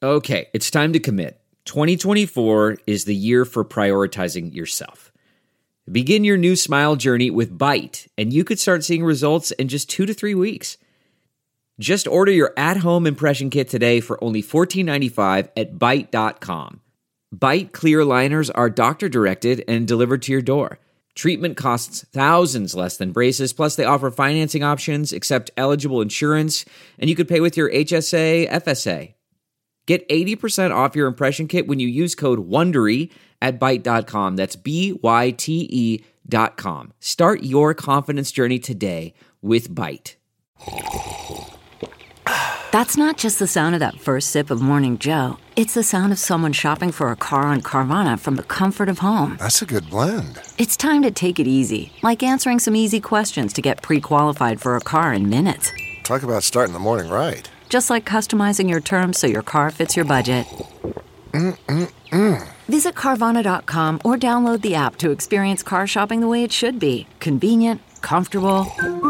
Okay, it's time to commit. 2024 is the year for prioritizing yourself. Begin your new smile journey with Byte, and you could start seeing results in just 2 to 3 weeks. Just order your at-home impression kit today for only $14.95 at Byte.com. Byte clear liners are doctor-directed and delivered to your door. Treatment costs thousands less than braces, plus they offer financing options, accept eligible insurance, and you could pay with your HSA, FSA. Get 80% off your impression kit when you use code WONDERY at Byte.com. That's BYTE.com. Start your confidence journey today with Byte. That's not just the sound of that first sip of Morning Joe. It's the sound of someone shopping for a car on Carvana from the comfort of home. That's a good blend. It's time to take it easy, like answering some easy questions to get pre-qualified for a car in minutes. Talk about starting the morning right. Just like customizing your terms so your car fits your budget. Visit Carvana.com or download the app to experience car shopping the way it should be. Convenient, comfortable.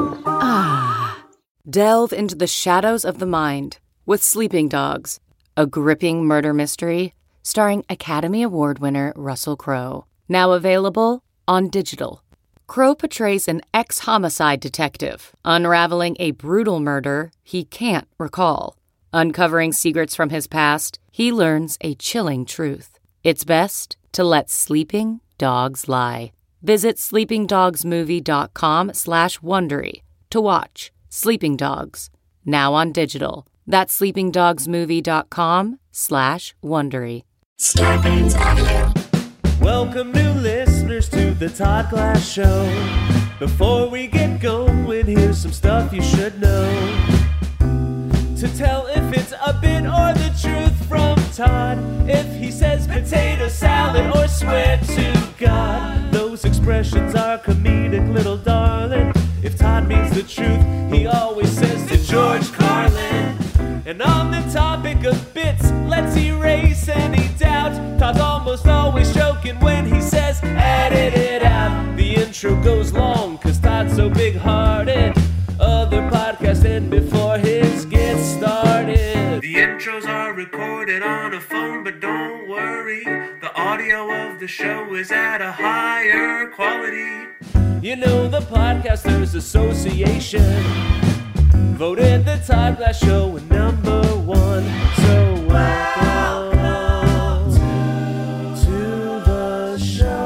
Delve into the shadows of the mind with Sleeping Dogs, a gripping murder mystery starring Academy Award winner Russell Crowe. Now available on digital. Crowe portrays an ex-homicide detective unraveling a brutal murder he can't recall. Uncovering secrets from his past, he learns a chilling truth. It's best to let sleeping dogs lie. Visit sleepingdogsmovie.com/Wondery to watch Sleeping Dogs, now on digital. That's sleepingdogsmovie.com/Wondery. Scarpins Avenue. Welcome new listeners to the Todd Glass Show. Before we get going, here's some stuff you should know. To tell if it's a bit or the truth from Todd. If he says potato salad or swear to God. Those expressions are comedic, little darling. If Todd means the truth, he always says to George Carlin. And on the topic of bits, let's erase any doubt. Todd's almost always joking when he says, edit it out. The intro goes long, cause Todd's so big-hearted. Other podcasts end before his gets started. The intros are recorded on a phone, but don't worry. The audio of the show is at a higher quality. You know the Podcasters Association voted the Todd Glass Show #1. So welcome to the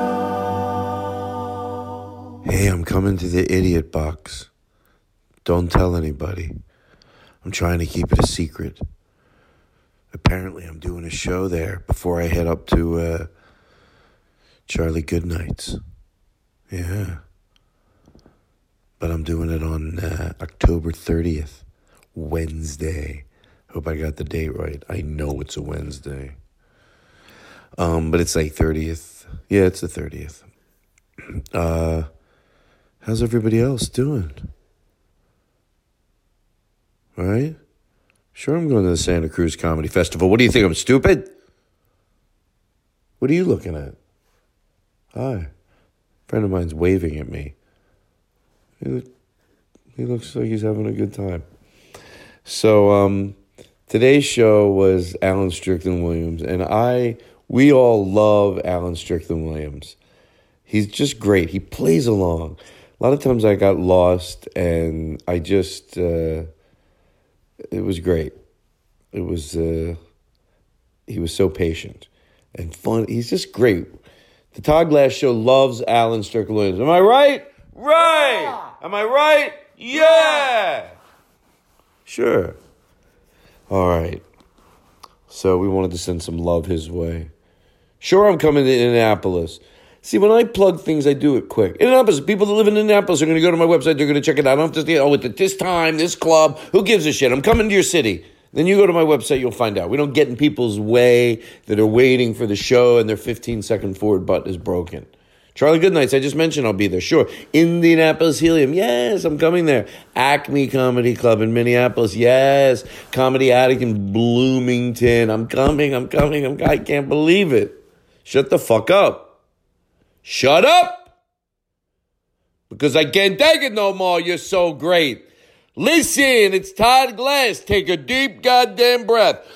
show. Hey, I'm coming to the idiot box. Don't tell anybody. I'm trying to keep it a secret. Apparently, I'm doing a show there before I head up to Charlie Goodnight's. Yeah. But I'm doing it on October 30th, Wednesday. Hope I got the date right. I know it's a Wednesday. But it's like 30th. Yeah, it's the 30th. How's everybody else doing? All right? Sure, I'm going to the Santa Cruz Comedy Festival. What do you think? I'm stupid? What are you looking at? Hi. A friend of mine's waving at me. He looks like he's having a good time. So today's show was Alan Strickland Williams, and we all love Alan Strickland Williams. He's just great. He plays along. A lot of times I got lost, and I just it was great. It was he was so patient and fun. He's just great. The Todd Glass Show loves Alan Strickland Williams. Am I right? Right. Yeah. Am I right? Yeah. Sure. All right. So we wanted to send some love his way. Sure, I'm coming to Indianapolis. See, when I plug things, I do it quick. Indianapolis, people that live in Indianapolis are going to go to my website. They're going to check it out. I don't have to say, at this time, this club. Who gives a shit? I'm coming to your city. Then you go to my website, you'll find out. We don't get in people's way that are waiting for the show and their 15-second forward button is broken. Charlie Goodnights, I just mentioned I'll be there. Sure. Indianapolis Helium. Yes, I'm coming there. Acme Comedy Club in Minneapolis. Yes. Comedy Attic in Bloomington. I'm coming. I can't believe it. Shut the fuck up. Shut up. Because I can't take it no more. You're so great. Listen, it's Todd Glass. Take a deep goddamn breath.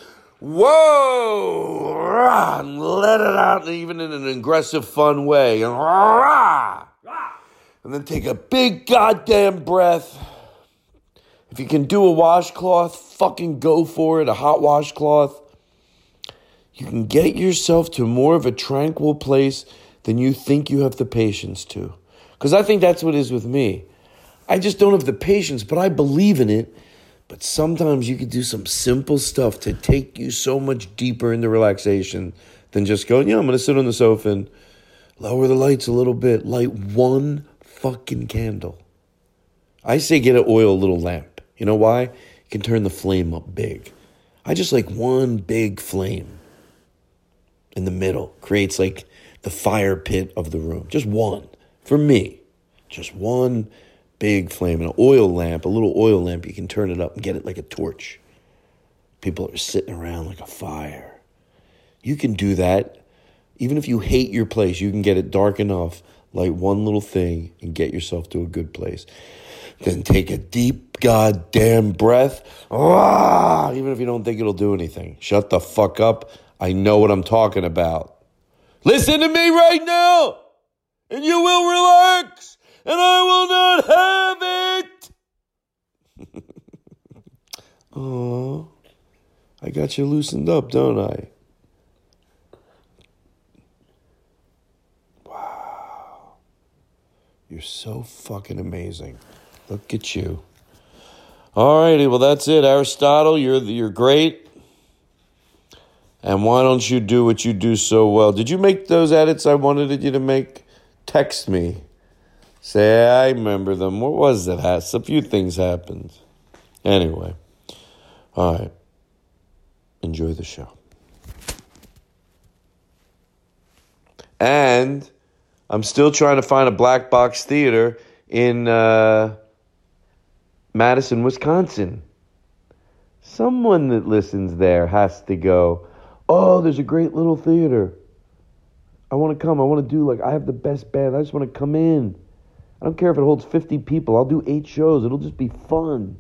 whoa, rah, and let it out even in an aggressive, fun way. And, rah, and then take a big goddamn breath. If you can do a washcloth, fucking go for it, a hot washcloth. You can get yourself to more of a tranquil place than you think you have the patience to. Because I think that's what it is with me. I just don't have the patience, but I believe in it. But sometimes you can do some simple stuff to take you so much deeper into relaxation than just going, I'm going to sit on the sofa and lower the lights a little bit. Light one fucking candle. I say get an oil little lamp. You know why? You can turn the flame up big. I just like one big flame in the middle. Creates like the fire pit of the room. Just one. For me. Just one big flame. An oil lamp, a little oil lamp, you can turn it up and get it like a torch. People are sitting around like a fire. You can do that. Even if you hate your place, you can get it dark enough, light one little thing, and get yourself to a good place. Then take a deep goddamn breath. Even if you don't think it'll do anything. Shut the fuck up. I know what I'm talking about. Listen to me right now, and you will relax, and I will not have it. Oh, I got you loosened up, don't I? Wow. You're so fucking amazing. Look at you. All righty, well, that's it. Aristotle, you're great. And why don't you do what you do so well? Did you make those edits I wanted you to make? Text me. Say, I remember them. What was it? A few things happened. Anyway. All right. Enjoy the show. And I'm still trying to find a black box theater in Madison, Wisconsin. Someone that listens there has to go, there's a great little theater. I want to come. I want to do, I have the best band. I just want to come in. I don't care if it holds 50 people. I'll do 8 shows. It'll just be fun.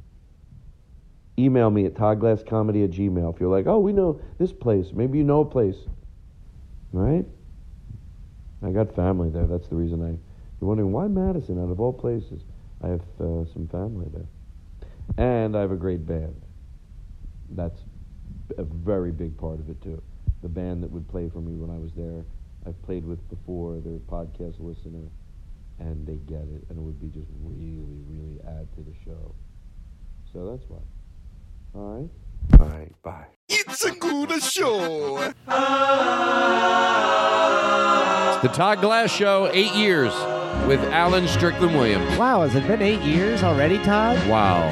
Email me at toddglasscomedy@gmail.com if you're like, we know this place. Maybe you know a place. All right? I got family there. That's the reason you're wondering, why Madison out of all places? I have some family there. And I have a great band. That's a very big part of it, too. The band that would play for me when I was there, I've played with before. They're a podcast listener, and they get it. And it would be just really, really add to the show. So that's why. All right? All right, bye. It's a good show. It's the Todd Glass Show, 8 years with Alan Strickland Williams. Wow, has it been 8 years already, Todd? Wow,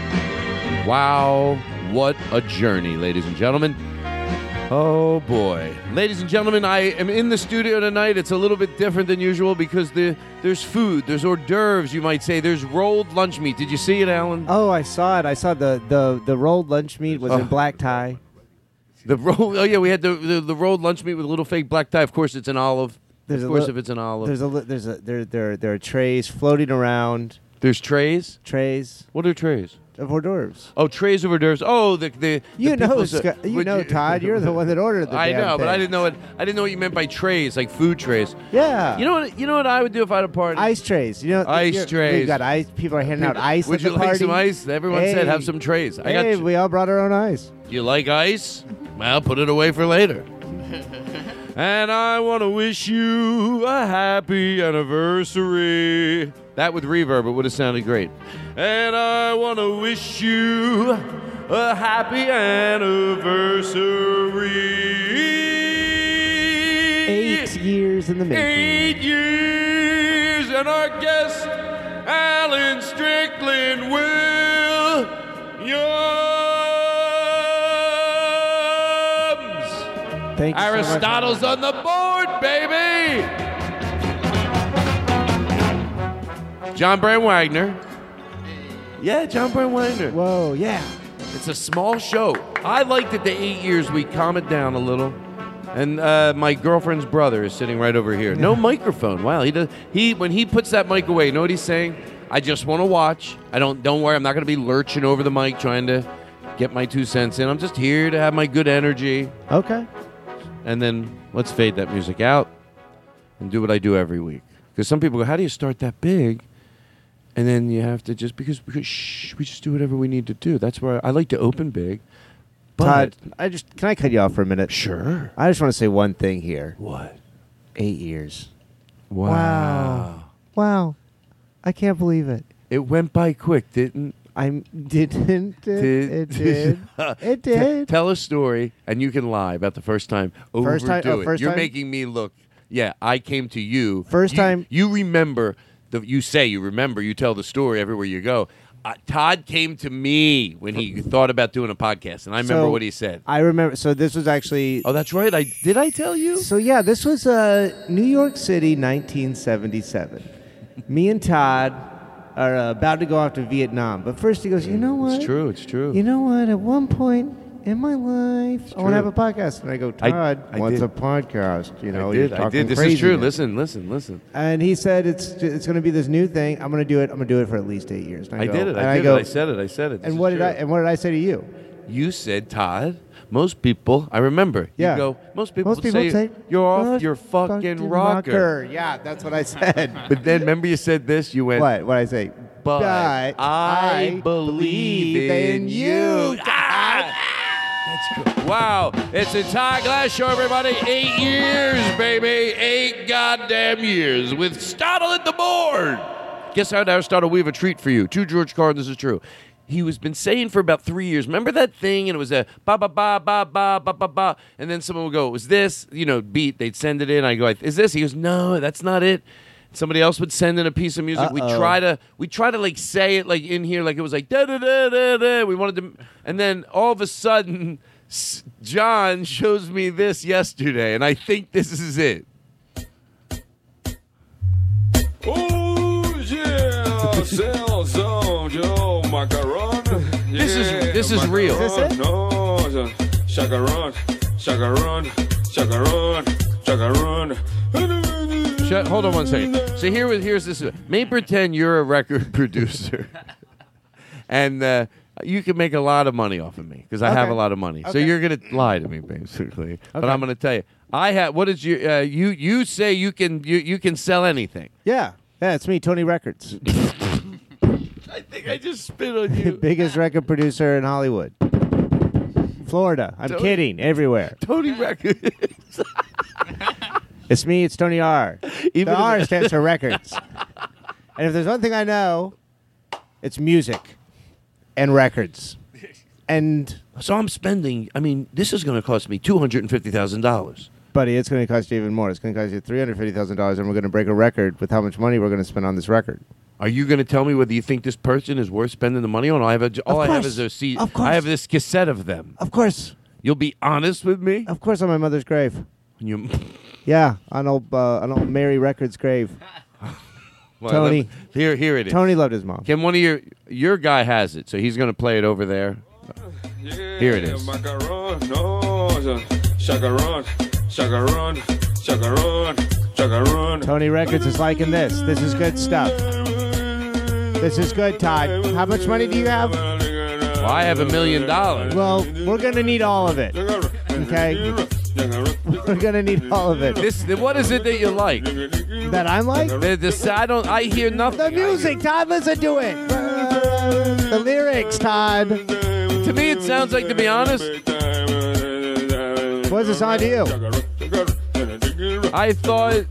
what a journey, ladies and gentlemen. Oh, boy. Ladies and gentlemen, I am in the studio tonight. It's a little bit different than usual because there's food, there's hors d'oeuvres, you might say. There's rolled lunch meat. Did you see it, Alan? Oh, I saw it. I saw the rolled lunch meat was in black tie. We had the rolled lunch meat with a little fake black tie. Of course, it's an olive. If it's an olive. There are trays floating around. There's trays? Trays. What are trays? Of hors d'oeuvres. Oh, trays of hors d'oeuvres. Oh, Todd, you're the one that ordered the I damn know, thing. but I didn't know what you meant by trays, like food trays. Yeah. You know what I would do if I had a party? Ice trays. Ice trays. We've got ice. People are handing out ice Would at the you like party. some ice? Everyone said have some trays. I got you. We all brought our own ice. You like ice? Well, put it away for later. And I want to wish you a happy anniversary. That with reverb, it would have sounded great. And I want to wish you a happy anniversary. 8 years in the making. 8 years, and our guest, Alan Strickland Williams. Thank you Aristotle's so much. on the board, baby. John Brand Wagner. Yeah, John Brand Wagner. Whoa, yeah. It's a small show. I liked it the 8 years. We calm it down a little. And my girlfriend's brother is sitting right over here. No microphone. Wow. When he puts that mic away, you know what he's saying? I just want to watch. Don't worry. I'm not going to be lurching over the mic trying to get my 2 cents in. I'm just here to have my good energy. Okay. And then let's fade that music out and do what I do every week. Because some people go, how do you start that big? And then you have to just, because we just do whatever we need to do. That's where I like to open big. But Todd, can I cut you off for a minute? Sure. I just want to say one thing here. What? 8 years. Wow. Wow. I can't believe it. It went by quick, didn't It did. It did. Tell a story, and you can lie about the first time. Overdo it. You're making me look. Yeah, I came to you. First time. You remember. You tell the story everywhere you go. Todd came to me when he thought about doing a podcast, and I remember what he said. I remember. So this was actually. Oh, that's right. Did I tell you? So yeah, this was New York City, 1977. Me and Todd are about to go off to Vietnam, but first he goes, you know what? It's true. It's true. You know what? At one point in my life, I want to have a podcast, and I go, Todd, what's a podcast? You know, you're talking This crazy is true. now. Listen. And he said it's going to be this new thing. I'm going to do it. I'm going to do it for at least 8 years. And I did it. I said it. And what did I say to you? You said, Todd, most people, I remember. Yeah. You go, most people say you're off your fucking rocker. Yeah, that's what I said. But then, remember you said this? You went, What? What did I say? But I believe in you. That's cool. Wow. It's the Todd Glass Show, everybody. 8 years, baby. 8 goddamn years with Stoddle at the board. Guess how, now, Stoddle, we have a treat for you. To George Carlin, this is true. He was been saying for about 3 years. Remember that thing? And it was a ba ba ba ba ba ba ba ba. And then someone would go, "It was this?" Beat. They'd send it in. I go, "Is this?" He goes, "No, that's not it." Somebody else would send in a piece of music. We try to like say it like in here, like it was like da da da da da. We wanted to, and then all of a sudden, John shows me this yesterday, and I think this is it. Oh yeah, sell some Joe macaron. This is real. Is this it? No, chacaron. Hold on one second. So here's this. May pretend you're a record producer, and you can make a lot of money off of me because I have a lot of money. So you're gonna lie to me basically, but I'm gonna tell you. I have. What is your? You say you can sell anything. Yeah, it's me, Tony Records. I think I just spit on you. Biggest record producer in Hollywood. Florida. I'm kidding. Everywhere. Tony Records. It's me. It's Tony R. Even the R stands for records. And if there's one thing I know, it's music and records. And so I'm spending. I mean, this is going to cost me $250,000. Buddy, it's going to cost you even more. It's going to cost you $350,000, and we're going to break a record with how much money we're going to spend on this record. Are you going to tell me whether you think this person is worth spending the money on? I have a CD. Of course. I have this cassette of them. Of course. You'll be honest with me? Of course, on my mother's grave. You... Yeah, on old Mary Records' grave. Well, Tony. Here it is. Tony loved his mom. Can one of your guy has it, so he's going to play it over there. Here it is. Macaron, no, chacaron. Tony Records is liking this. This is good stuff. This is good, Todd. How much money do you have? Well, I have $1 million. Well, we're going to need all of it. Okay? We're going to need all of it. What is it that you like? That I'm like? I hear nothing. The music, Todd. Listen to it. The lyrics, Todd. To me, it sounds like, to be honest, what's the song to you? I thought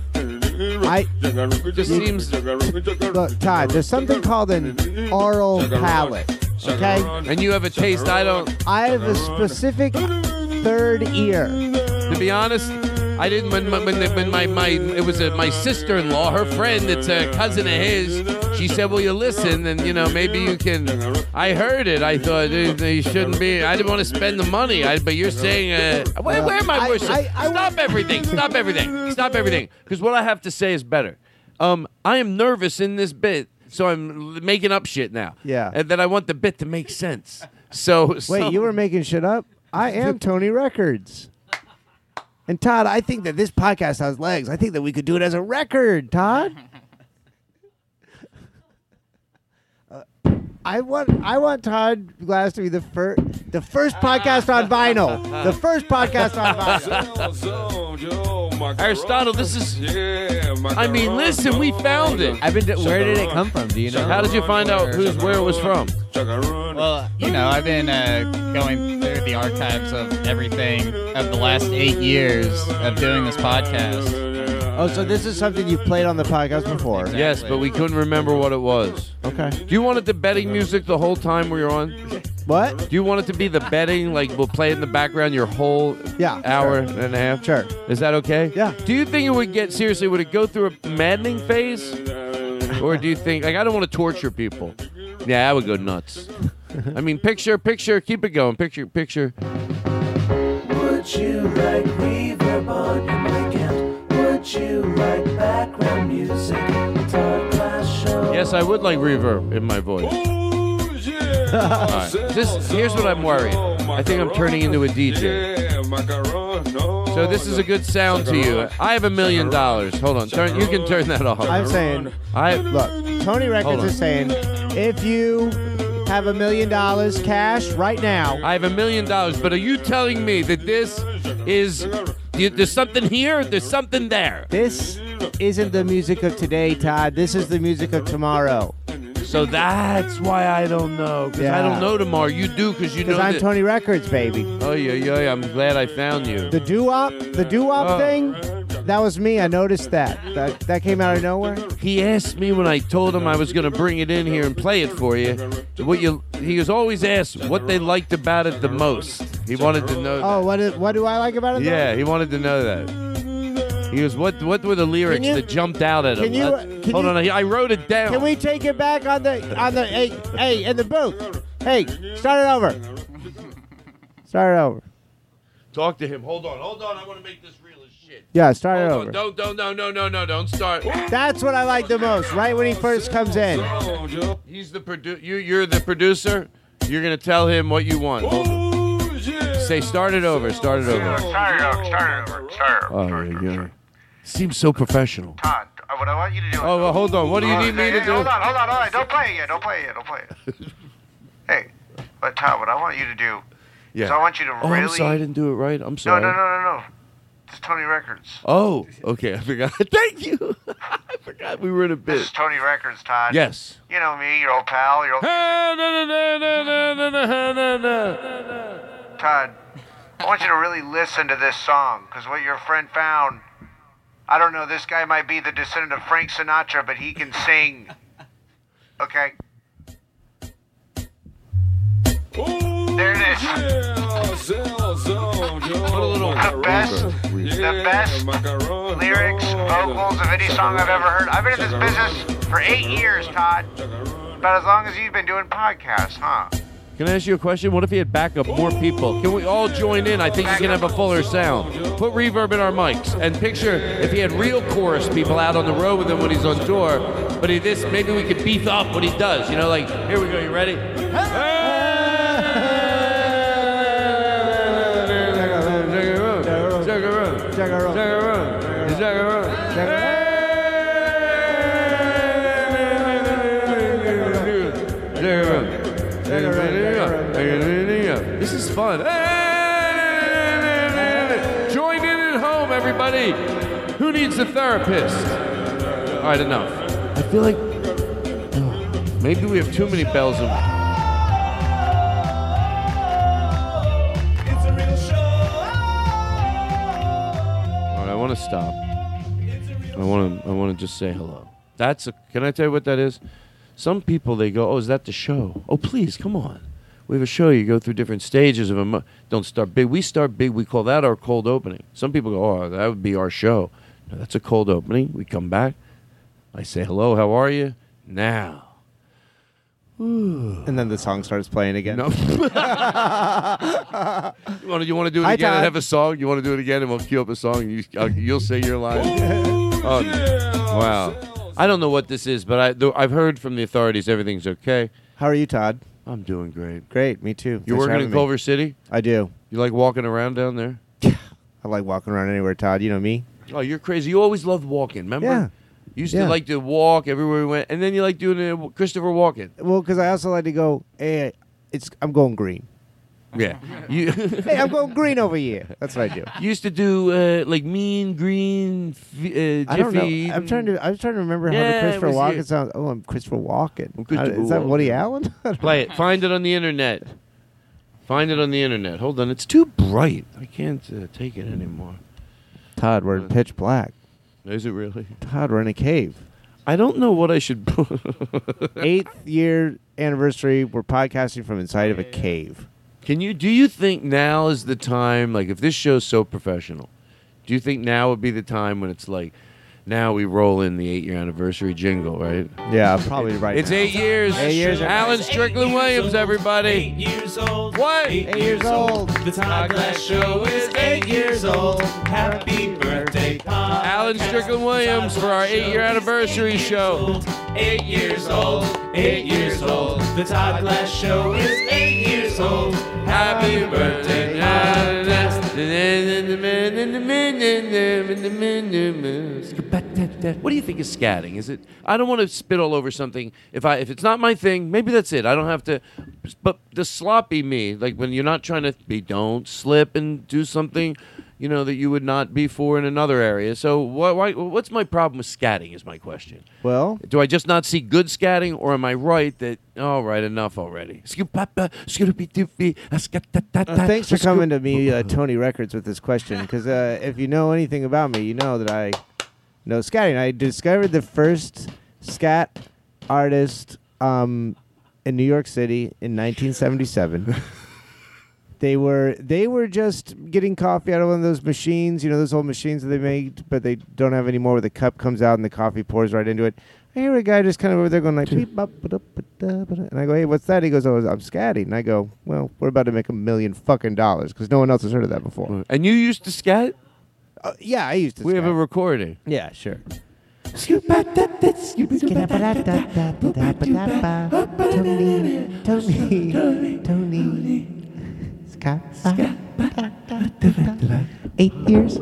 it just seems. Look, Todd, there's something called an oral palate. Okay? And you have a taste I don't. I have a specific third ear. To be honest, I didn't. When my sister-in-law, her friend, that's a cousin of his. She said, "Well, you listen, and maybe you can." I heard it. I thought they shouldn't be. I didn't want to spend the money. But you're saying, where am I? Stop everything! Stop everything! Stop everything! Because what I have to say is better. I am nervous in this bit, so I'm making up shit now. Yeah. And then I want the bit to make sense. So wait, you were making shit up? I am Tony Records. And Todd, I think that this podcast has legs. I think that we could do it as a record, Todd. I want Todd Glass to be the first podcast on vinyl. The first podcast on vinyl. Aristotle, this is. I mean, listen, we found it. Where did it come from? Do you know? How did you find out where it was from? Well, I've been going through the archives of everything of the last 8 years of doing this podcast. Oh, so this is something you've played on the podcast before? Exactly. Yes, but we couldn't remember what it was. Okay. Do you want it to betting music the whole time we were on? What? Do you want it to be the betting, like we'll play it in the background your whole hour and a half? Sure. Is that okay? Yeah. Do you think it would would it go through a maddening phase? Or do you think, I don't want to torture people. Yeah, I would go nuts. I mean, picture, keep it going. Picture. Would you like reverb on your mic and would you like background music? Todd Glass Show. Yes, I would like reverb in my voice. All right. Here's what I'm worried. I think I'm turning into a DJ. So this is a good sound to you. I have $1 million. Hold on. You can turn that off. I'm saying, look, Tony Records is saying, if you have $1 million cash right now. I have $1 million, but are you telling me that this is... There's something here, there's something there. This isn't the music of today, Todd. This is the music of tomorrow. So that's why I don't know. Because I don't know tomorrow. You do because you know Because I'm Tony Records, baby. Oh, yeah. I'm glad I found you. The doo-wop thing, that was me. I noticed that. That came out of nowhere. He asked me when I told him I was going to bring it in here and play it for you. He was always asked what they liked about it the most. He wanted to know that. Oh, what do I like about it? Yeah, he wanted to know that. He goes, what were the lyrics that jumped out at him? Hold on, I wrote it down. Can we take it back on the hey in the booth? Hey, start it over. Start it over. Talk to him. Hold on. I want to make this real as shit. Yeah, start it over. Don't start. That's what I like the most. Right when he first comes in. He's the producer. You're the producer. You're gonna tell him what you want. Hold on. Say, start it over. Start it over. Oh, yeah. Seems so professional. Todd, what I want you to do is... Oh, well, hold on. What do you need me to do? Hold on. Don't play it yet. Hey, but Todd, what I want you to do is I want you to really... I'm sorry I didn't do it right. I'm sorry. No. This is Tony Records. Oh, okay. I forgot. Thank you. I forgot we were in a bit. This is Tony Records, Todd. Yes. You know me, your old pal, your old... Todd, I want you to really listen to this song, because what your friend found, I don't know, this guy might be the descendant of Frank Sinatra, but he can sing. Okay? There it is. The best lyrics, vocals of any song I've ever heard. I've been in this business for 8 years, Todd. About as long as you've been doing podcasts, huh? Can I ask you a question? What if he had backup, more people? Can we all join in? I think you can have a fuller sound. Put reverb in our mics. And picture if he had real chorus people out on the road with him when he's on tour. But maybe we could beef up what he does. You know, like, here we go. You ready? This is fun. Join in at home, everybody. Who needs a therapist? All right, enough. I feel like maybe we have too many bells and... All right, I want to stop. I want to just say hello. Can I tell you what that is? Some people, they go, oh, is that the show? Oh, please, come on. We have a show. You go through different stages of don't start big. We start big. We call that our cold opening. Some people go, oh, that would be our show. No, that's a cold opening. We come back. I say, hello, how are you? Now. Ooh. And then the song starts playing again. No. You want to do it again and have a song? You want to do it again and we'll cue up a song and you'll say your line? Oh, wow. I don't know what this is, but I've heard from the authorities everything's okay. How are you, Todd? I'm doing great. Great, me too. You working in Culver City? I do. You like walking around down there? I like walking around anywhere, Todd. You know me. Oh, you're crazy. You always loved walking, remember? Yeah. You used to like to walk everywhere we went, and then you like doing it Christopher Walken. Well, because I also like to go, hey, I'm going green. Yeah. Hey, I'm going green over here. That's what I do. You used to do like Mean Green, I don't know. Jiffy. I was trying to remember how Yeah, the Christopher it was Walken you. sounds. Oh, I'm Christopher Walken. Christopher Is that Walken. Woody Allen? Play it. Find it on the internet. Find it on the internet. Hold on. It's too bright. I can't take it anymore. Todd, we're in pitch black. Is it really? Todd, we're in a cave. I don't know what I should. 8th year anniversary. We're podcasting from inside of a cave. Do you think now is the time, like if this show's so professional, do you think now would be the time when it's like, now we roll in the 8-year anniversary jingle, right? Yeah, probably right. It's now. 8 years. 8 years. Alan Strickland Williams, everybody. 8 years old. What? 8 years old. The Todd Glass Show is 8 years old. Happy birthday, Todd. Alan Strickland Williams for our 8-year anniversary show. 8 years old. 8 years old. The Todd Glass Show is 8 years old. Happy birthday, What do you think is scatting? Is it? I don't want to spit all over something. If it's not my thing, maybe that's it. I don't have to. But the sloppy me, like when you're not trying to don't slip and do something, that you would not be for in another area. So what's my problem with scatting? Is my question. Well, do I just not see good scatting, or am I right that all right, enough already? Thanks for coming to me, Tony Records, with this question. Because if you know anything about me, you know that I know scatting. I discovered the first scat artist in New York City in 1977. They were just getting coffee out of one of those machines, those old machines that they made, but they don't have anymore, where the cup comes out and the coffee pours right into it. I hear a guy just kind of over there going like, beep, bop, ba-da-ba-da-ba-da. And I go, hey, what's that? He goes, oh, I'm scatting. And I go, well, we're about to make $1 million fucking dollars, because no one else has heard of that before. And you used to scat? Yeah, I used to We scat. have a recording. Yeah, sure. Tony. Scott. 8 years.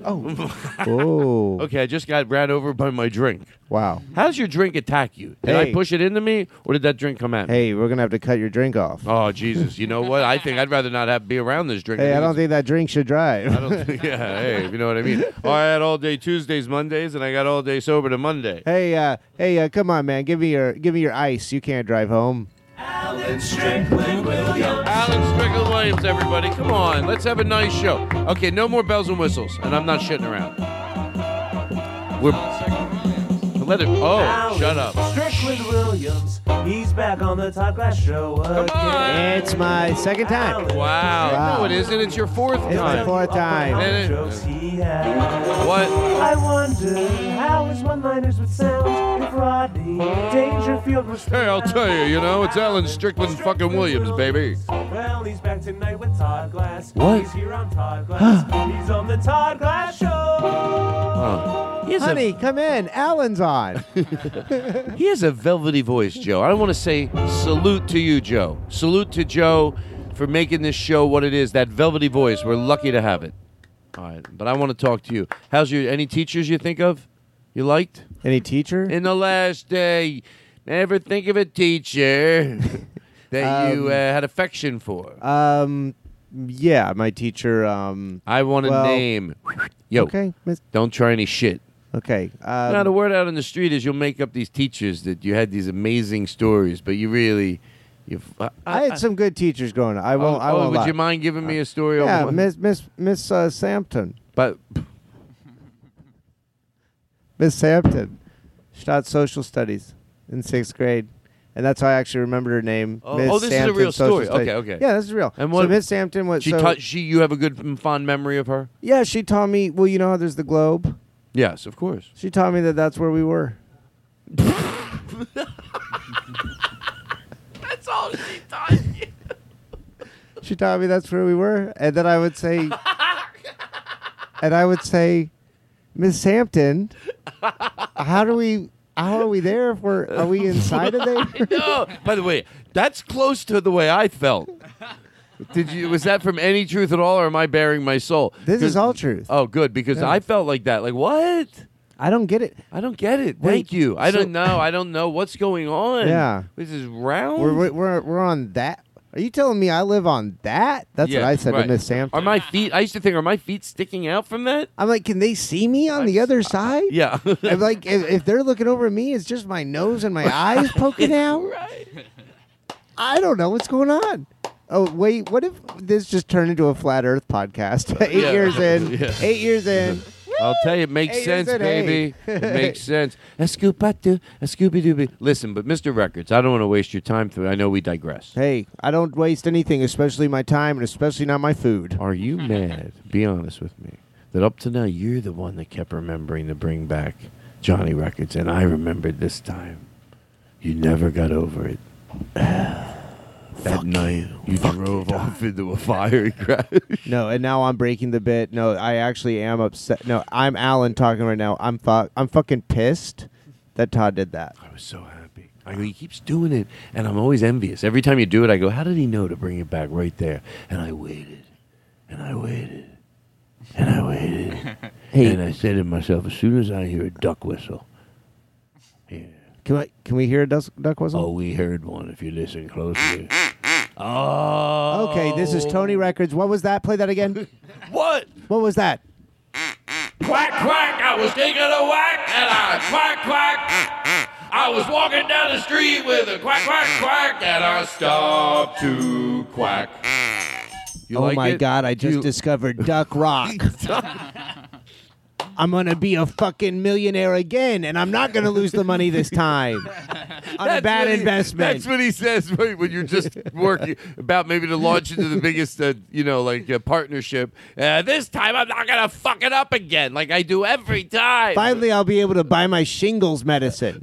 Oh. Okay, I just got ran over by my drink. Wow. How does your drink attack you? Did I Hey. push it into me, or did that drink come at me? Hey, we're gonna have to cut your drink off. Oh, Jesus. You know what? I think I'd rather not be around this drink. Hey, I don't think that drink should drive. I don't think, yeah, hey, if you know what I mean. Oh, I had all day Tuesdays, Mondays, and I got all day sober to Monday. Hey, come on, man. Give me your ice. You can't drive home. Alan Strickland Williams. Alan Strickland Williams, everybody. Come on. Let's have a nice show. Okay, no more bells and whistles, and I'm not shitting around. Alan Shut up. Strickland Williams. He's back on the Todd Glass Show again. Come on. It's my second time. Wow. No, it isn't. It's your fourth It's my time. fourth time. And Jokes he had. What? I wonder how his one-liners would sound if Rodney Dangerfield was. Hey, I'll tell you, it's Alan Strickland fucking Williams, baby. Well, he's back tonight with Todd Glass. What? He's here on Todd Glass. He's on the Todd Glass Show. Honey, come in. Alan's on. He has a velvety voice, Joe. I want to say salute to you, Joe. Salute to Joe for making this show what it is. That velvety voice. We're lucky to have it. All right, but I want to talk to you. Any teachers you think of? You liked? Any teacher? In the last day, ever think of a teacher that you had affection for? Yeah, my teacher. I want a name. Yo, Okay. don't try any shit. Okay. Now, the word out on the street is you'll make up these teachers that you had these amazing stories, but you really... I had some good teachers growing up. I won't would lie. you mind giving me a story? Yeah, over Miss Sampton. But Miss Sampton. She taught social studies in 6th grade. And that's how I actually remembered her name. Miss this is a Sampton real Social story. Studies. Okay. Yeah, this is real. And so what- Miss Sampton was... you have a good fond memory of her? Yeah, she taught me... Well, you know how there's the globe? Yes, of course. She taught me that that's where we were. That's all she taught you. She taught me that's where we were. And then I would say... Miss Sampton, how are we there? Are we inside of there? No. By the way, that's close to the way I felt. Was that from any truth at all, or am I bearing my soul? This is all truth. Oh, good, because Yeah. I felt like that. Like, what? I don't get it. I don't get it. Wait, Thank you. I so- don't know. I don't know what's going on. Yeah. This is round. We're on that. Are you telling me I live on that? That's what I said to Miss Sampson. Are my feet? I used to think, are my feet sticking out from that? I'm like, can they see me on the other side? Yeah. I'm like, if they're looking over at me, it's just my nose and my eyes poking out. Right. I don't know what's going on. Oh wait, what if this just turned into a flat Earth podcast? 8 years in. Yeah. 8 years in. I'll tell you, it makes Hey, sense, is it? baby. Hey. It makes sense. A Scooby Dooby. Listen, but Mr. Records, I don't want to waste your time through it. I know we digress. Hey, I don't waste anything, especially my time and especially not my food. Are you mad? Be honest with me. That up to now, you're the one that kept remembering to bring back Johnny Records, and I remembered this time. You never got over it. That night, you drove off into a fiery crash. No, and now I'm breaking the bit. No, I actually am upset. No, I'm Alan talking right now. I'm fucking pissed that Todd did that. I was so happy. I go, he keeps doing it, and I'm always envious. Every time you do it, I go, how did he know to bring it back right there? And I waited, and I waited, and I waited. Hey. And I said to myself, as soon as I hear a duck whistle, yeah. Can we hear a duck whistle? Oh, we heard one if you listen closely. Oh. Okay, this is Tony Records. What was that? Play that again. What? What was that? Quack, quack, I was taking a whack, and I quack, quack. I was walking down the street with a quack, quack, quack, and I stopped to quack. You Oh like my it? God, I just discovered Duck Rock. I'm going to be a fucking millionaire again, and I'm not going to lose the money this time on a bad investment. That's what he says when you're just working about maybe to launch into the biggest, partnership. This time I'm not going to fuck it up again like I do every time. Finally, I'll be able to buy my shingles medicine.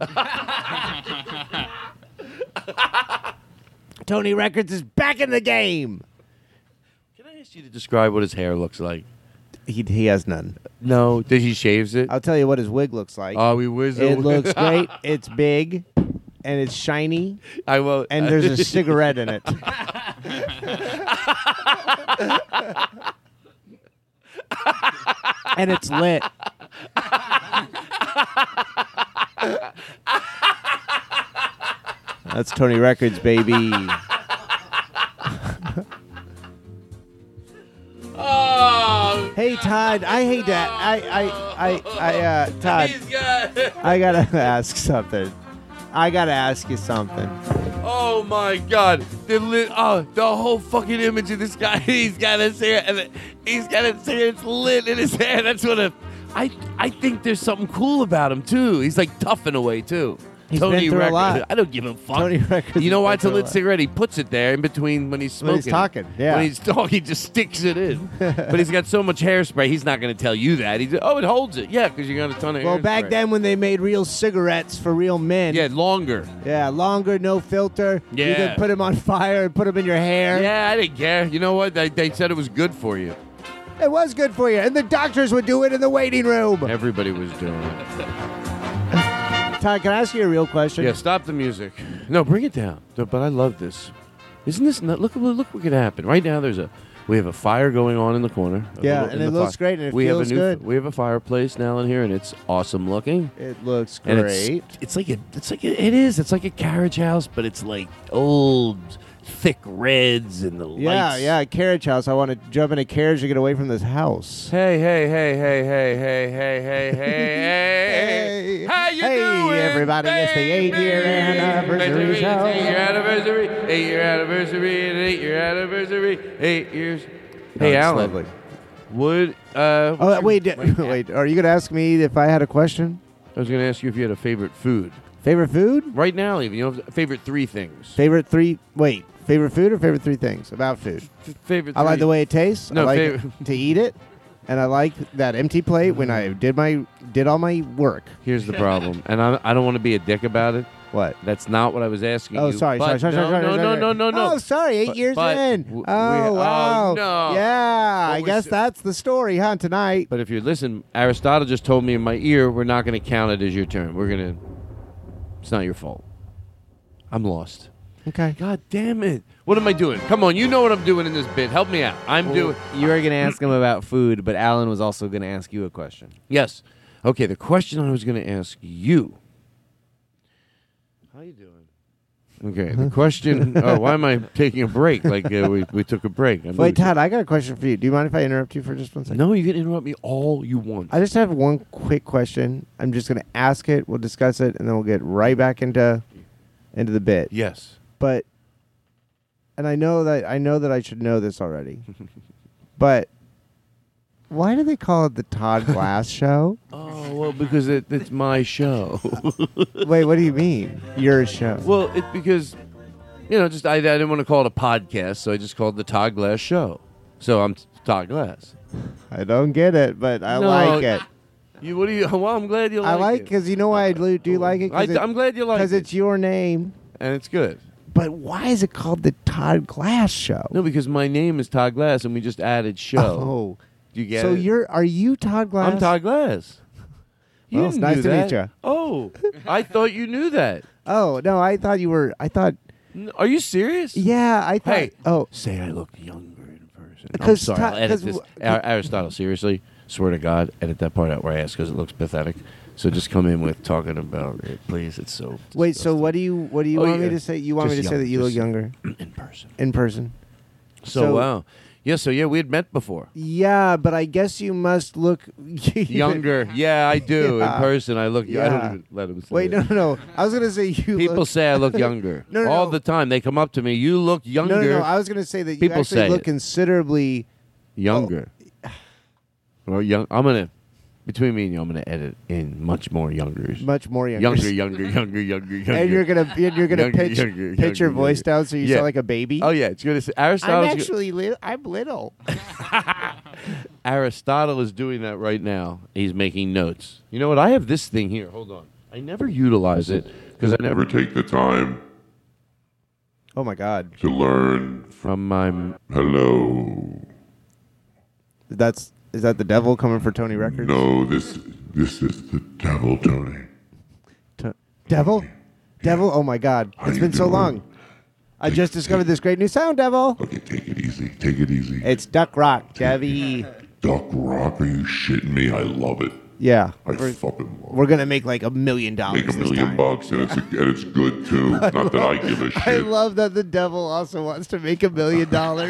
Tony Records is back in the game. Can I ask you to describe what his hair looks like? He has none. No. Did he shaves it? I'll tell you what his wig looks like. Oh, he wears It looks great. It's big, and it's shiny, I won't. and there's a cigarette in it. And it's lit. That's Tony Records, baby. Oh, Hey Todd, I hate that. Todd, I gotta ask something. I gotta ask you something. oh my God! The whole fucking image of this guy. He's got his hair, and he's got his hair. It's lit in his hair. That's what I think there's something cool about him too. He's like tough in a way too. He's Tony been through a Records. lot. I don't give a fuck. Tony Records You know has why been it's a through a lit lot. cigarette? He puts it there in between when he's smoking. When he's talking, yeah. When he's talking, he just sticks it in. But he's got so much hairspray, he's not going to tell you that. It holds it. Yeah, because you got a ton of Well, hairspray. back then when they made real cigarettes for real men. Yeah, longer. Yeah, longer, no filter. You Yeah. could put them on fire and put them in your hair. Yeah, I didn't care. You know what? They said it was good for you. It was good for you. And the doctors would do it in the waiting room. Everybody was doing it. Todd, can I ask you a real question? Yeah, stop the music. No, bring it down. But I love this. Isn't this not, look what could happen right now? We have a fire going on in the corner. Yeah, and it looks great, and it feels good. We have a fireplace now in here, and it's awesome looking. It looks And great. It's like a carriage house, but it's like old, thick reds and the lights. Yeah, carriage house. I want to jump in a carriage to get away from this house. Hey. How you doing, everybody, it's the 8-year anniversary show. 8-year anniversary, 8-year anniversary, and 8-year anniversary, 8 years. Hey, That's Alan. lovely. Would wait. Are you going to ask me if I had a question? I was going to ask you if you had a favorite food. Favorite food? Right now, even. You know, favorite 3 things. Favorite food or favorite 3 things about food? Favorite. I like 3. the way it tastes. No, I like favorite. to eat it, and I like that empty plate when I did all my work. Here's the problem, and I don't want to be a dick about it. What? That's not what I was asking Oh, you. sorry. but No. Oh, sorry. 8 years in. Oh, wow. no. Yeah, I we guess s- that's the story, huh, tonight? But if you listen, Aristotle just told me in my ear, we're not going to count it as your turn. It's not your fault. I'm lost. Okay. God damn it. What am I doing? Come on, you know what I'm doing in this bit. Help me out. You were going to ask him about food, but Alan was also going to ask you a question. Yes. Okay, the question I was going to ask you. How you doing? Okay, the question. Why am I taking a break? Like we took a break. Wait, Todd, I got a question for you. Do you mind if I interrupt you for just 1 second? No, you can interrupt me all you want. I just have one quick question. I'm just going to ask it. We'll discuss it, and then we'll get right back into the bit. Yes. But, and I know that I should know this already. But why do they call it the Todd Glass Show? Oh, well, because it's my show. Wait, what do you mean? Your show? Well, it's because, just I didn't want to call it a podcast, so I just called it the Todd Glass Show. So I'm Todd Glass. I don't get it, but I like it. Well, I'm glad you like it. I like because you know why I do like it? I'm glad you like it. Because it's your name. And it's good. But why is it called the Todd Glass Show? No, because my name is Todd Glass, and we just added show. Oh. Do you get so it? Are you Todd Glass? I'm Todd Glass. Well, it's nice to meet you. Oh, I thought you knew that. Oh, no, I thought you were. Are you serious? Yeah, I thought. Hey, say I look younger in person. I'm sorry, I'll edit this. Aristotle, seriously, swear to God, edit that part out where I ask because it looks pathetic. So just come in with talking about it, please. It's so. Wait, disgusting. so what do you want me to say? You want me to say that you look younger in person? In person. So wow. Yeah, so we had met before. Yeah, but I guess you must look younger. Yeah, I do. In person, I look. I don't even let them say Wait, it. no. I was gonna say you. People say I look younger. No, all the time. They come up to me. You look younger. No. I was gonna say that you People actually say look it. considerably younger. Or young. I'm gonna. Between me and you, I'm gonna edit in much more youngers. Much more younger. Younger. And you're gonna pitch your voice down so you sound like a baby. Oh yeah, it's gonna say Aristotle. I'm little. Aristotle is doing that right now. He's making notes. You know what? I have this thing here. Hold on. I never utilize it because I never take the time. Oh my God. To learn from my hello. Is that the devil coming for Tony Records? No, this is the devil, Tony. Devil? Devil? Oh my God. It's been so long. I just discovered this great new sound, Devil. Okay, take it easy. Take it easy. It's Duck Rock, Debbie. Duck Rock? Are you shitting me? I love it. Yeah. I fucking love it. We're going to make like $1 million. Make $1 million bucks, and it's good too. Not that I give a shit. I love that the devil also wants to make $1 million.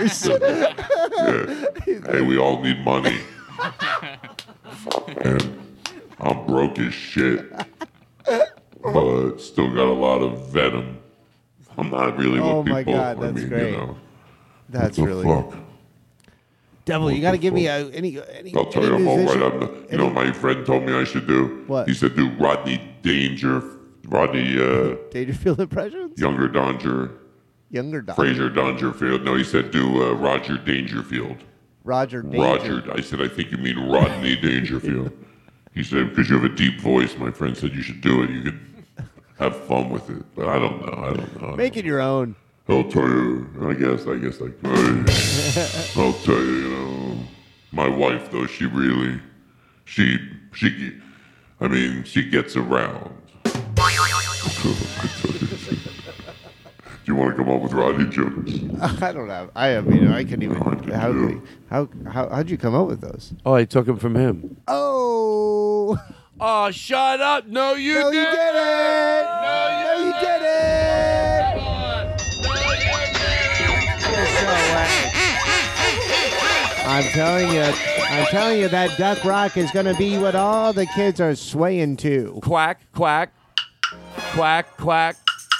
Yeah. Hey, we all need money. And I'm broke as shit, but still got a lot of venom. I'm not really what people. Oh my God, that's great. That's really fuck? Good. Devil, you got to give me any. I'll tell you, I'm all right. You know what my friend told me I should do? What? He said do Dangerfield impressions? Younger Danger. Fraser Dangerfield. No, he said do Roger Dangerfield. Roger. I said, I think you mean Rodney Dangerfield. He said, because you have a deep voice. My friend said you should do it. You could have fun with it. But I don't know. Make it your own. I'll tell you. I guess I could. I'll tell you, my wife, though, she gets around. Do you want to come up with Rodney jokes? I don't know. I mean, I couldn't even. How'd you come up with those? Oh, I took them from him. Oh. Oh, shut up! No, you didn't. No, you didn't. I'm telling you that Duck Rock is going to be what all the kids are swaying to. Quack, quack, quack, quack.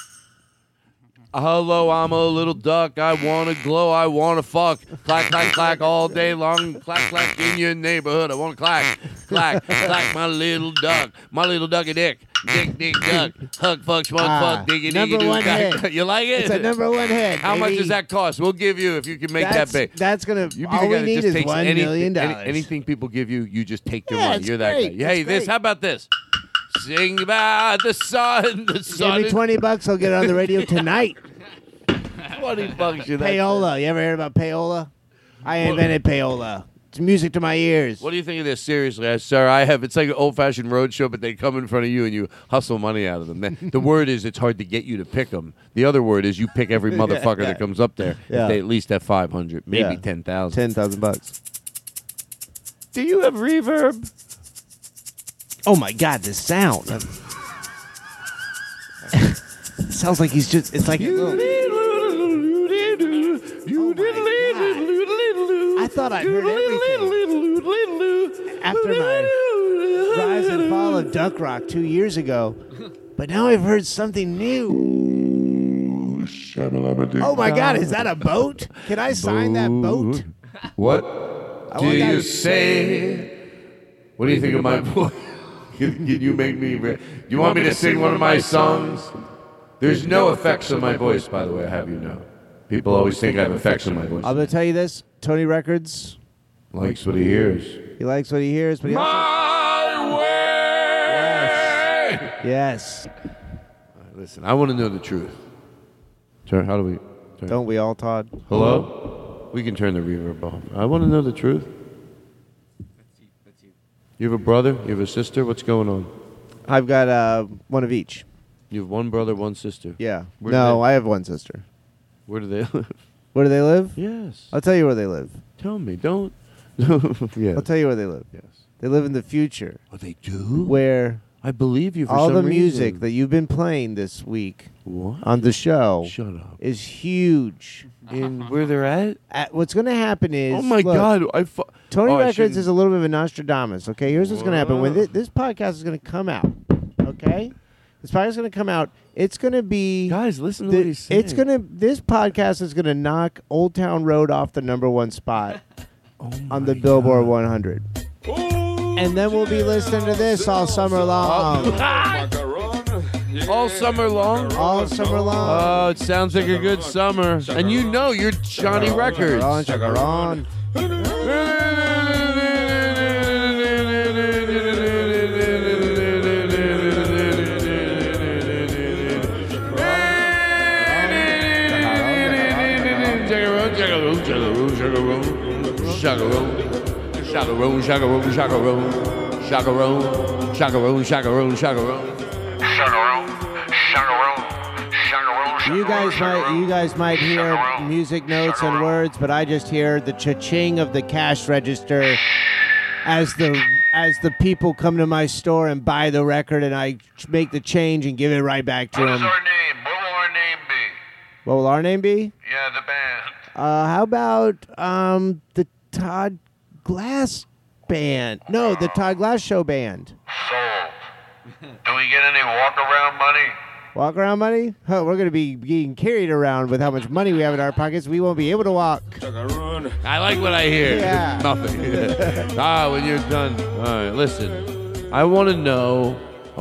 Hello, I'm a little duck. I want to glow. I want to fuck. Clack, clack, clack all day long. Clack, clack in your neighborhood. I want to clack, clack, clack my little duck. My little ducky dick. Dick, dick, duck. Hug, fuck, smoke, fuck, diggy, diggy, number one hit. You like it? It's a number one hit. How much does that cost? We'll give you if you can make that big. That's going to, all we need is $1 million. Anything people give you, you just take their Yeah, money. it's You're that great. guy. Hey, That's how about this? Sing about the sun. The sun. Give me $20, I'll get it on the radio tonight. $20. You're that Payola. You ever heard about payola? I invented payola. It's music to my ears. What do you think of this? Seriously, sir, it's like an old-fashioned road show, but they come in front of you and you hustle money out of them. The word is it's hard to get you to pick them. The other word is you pick every motherfucker that comes up there. Yeah. If they at least have 500, maybe 10,000. $10,000. Do you have reverb? Oh my God, this sound. It sounds like he's just, it's like a little... I thought I'd heard everything after my rise and fall of Duck Rock 2 years ago. But now I've heard something new. Oh my God, is that a boat? Can I sign that boat? What do you say? What do you think of my voice? Can you make me... You want me to sing one of my songs? There's no effects on my voice, by the way, I have you know. People always think I have effects on my voice. I'm going to tell you this. Tony Records likes what he hears. He likes what he hears, but he also... My way! Yes. Listen, I want to know the truth. Turn. How do we... Turn? Don't we all, Todd? Hello? We can turn the reverb off. I want to know the truth. You have a brother? You have a sister? What's going on? I've got one of each. You have one brother, one sister? Yeah. No, I have one sister. Where do they live? Where do they live? Yes. I'll tell you where they live. Tell me. Don't. Yes. I'll tell you where they live. Yes. They live in the future. Oh, they do? Where I believe you for all some the reason. music that you've been playing this week What? on the show Shut up. is huge. In where they're at? What's going to happen is... Oh, my look, God. Tony I Records shouldn't- is a little bit of a Nostradamus, okay? Here's what's going to happen. When this podcast is going to come out, okay? This podcast is going to come out. It's going to be... Guys, listen to what he's saying. It's going to... This podcast is going to knock Old Town Road off the #1 spot on the Billboard 100. And then we'll be listening to this all summer long. All summer long? All summer long. Oh, it sounds like a good summer. And you know you're Johnny Records. Chacaron. Chacaron, chacaron, chacaron, chacaron, chacaron, chacaron, chacaron. You guys might hear music notes and words, but I just hear the cha-ching of the cash register as the people come to my store and buy the record, and I make the change and give it right back to them. What will our name be? What will our name be? Yeah, the band. How about the Todd Glass Band? No, the Todd Glass Show Band. Sold. Do we get any walk-around money? Walk around money? Huh, we're going to be getting carried around with how much money we have in our pockets. We won't be able to walk. I like what I hear. Yeah. Nothing. When you're done. All right, listen. I want to know.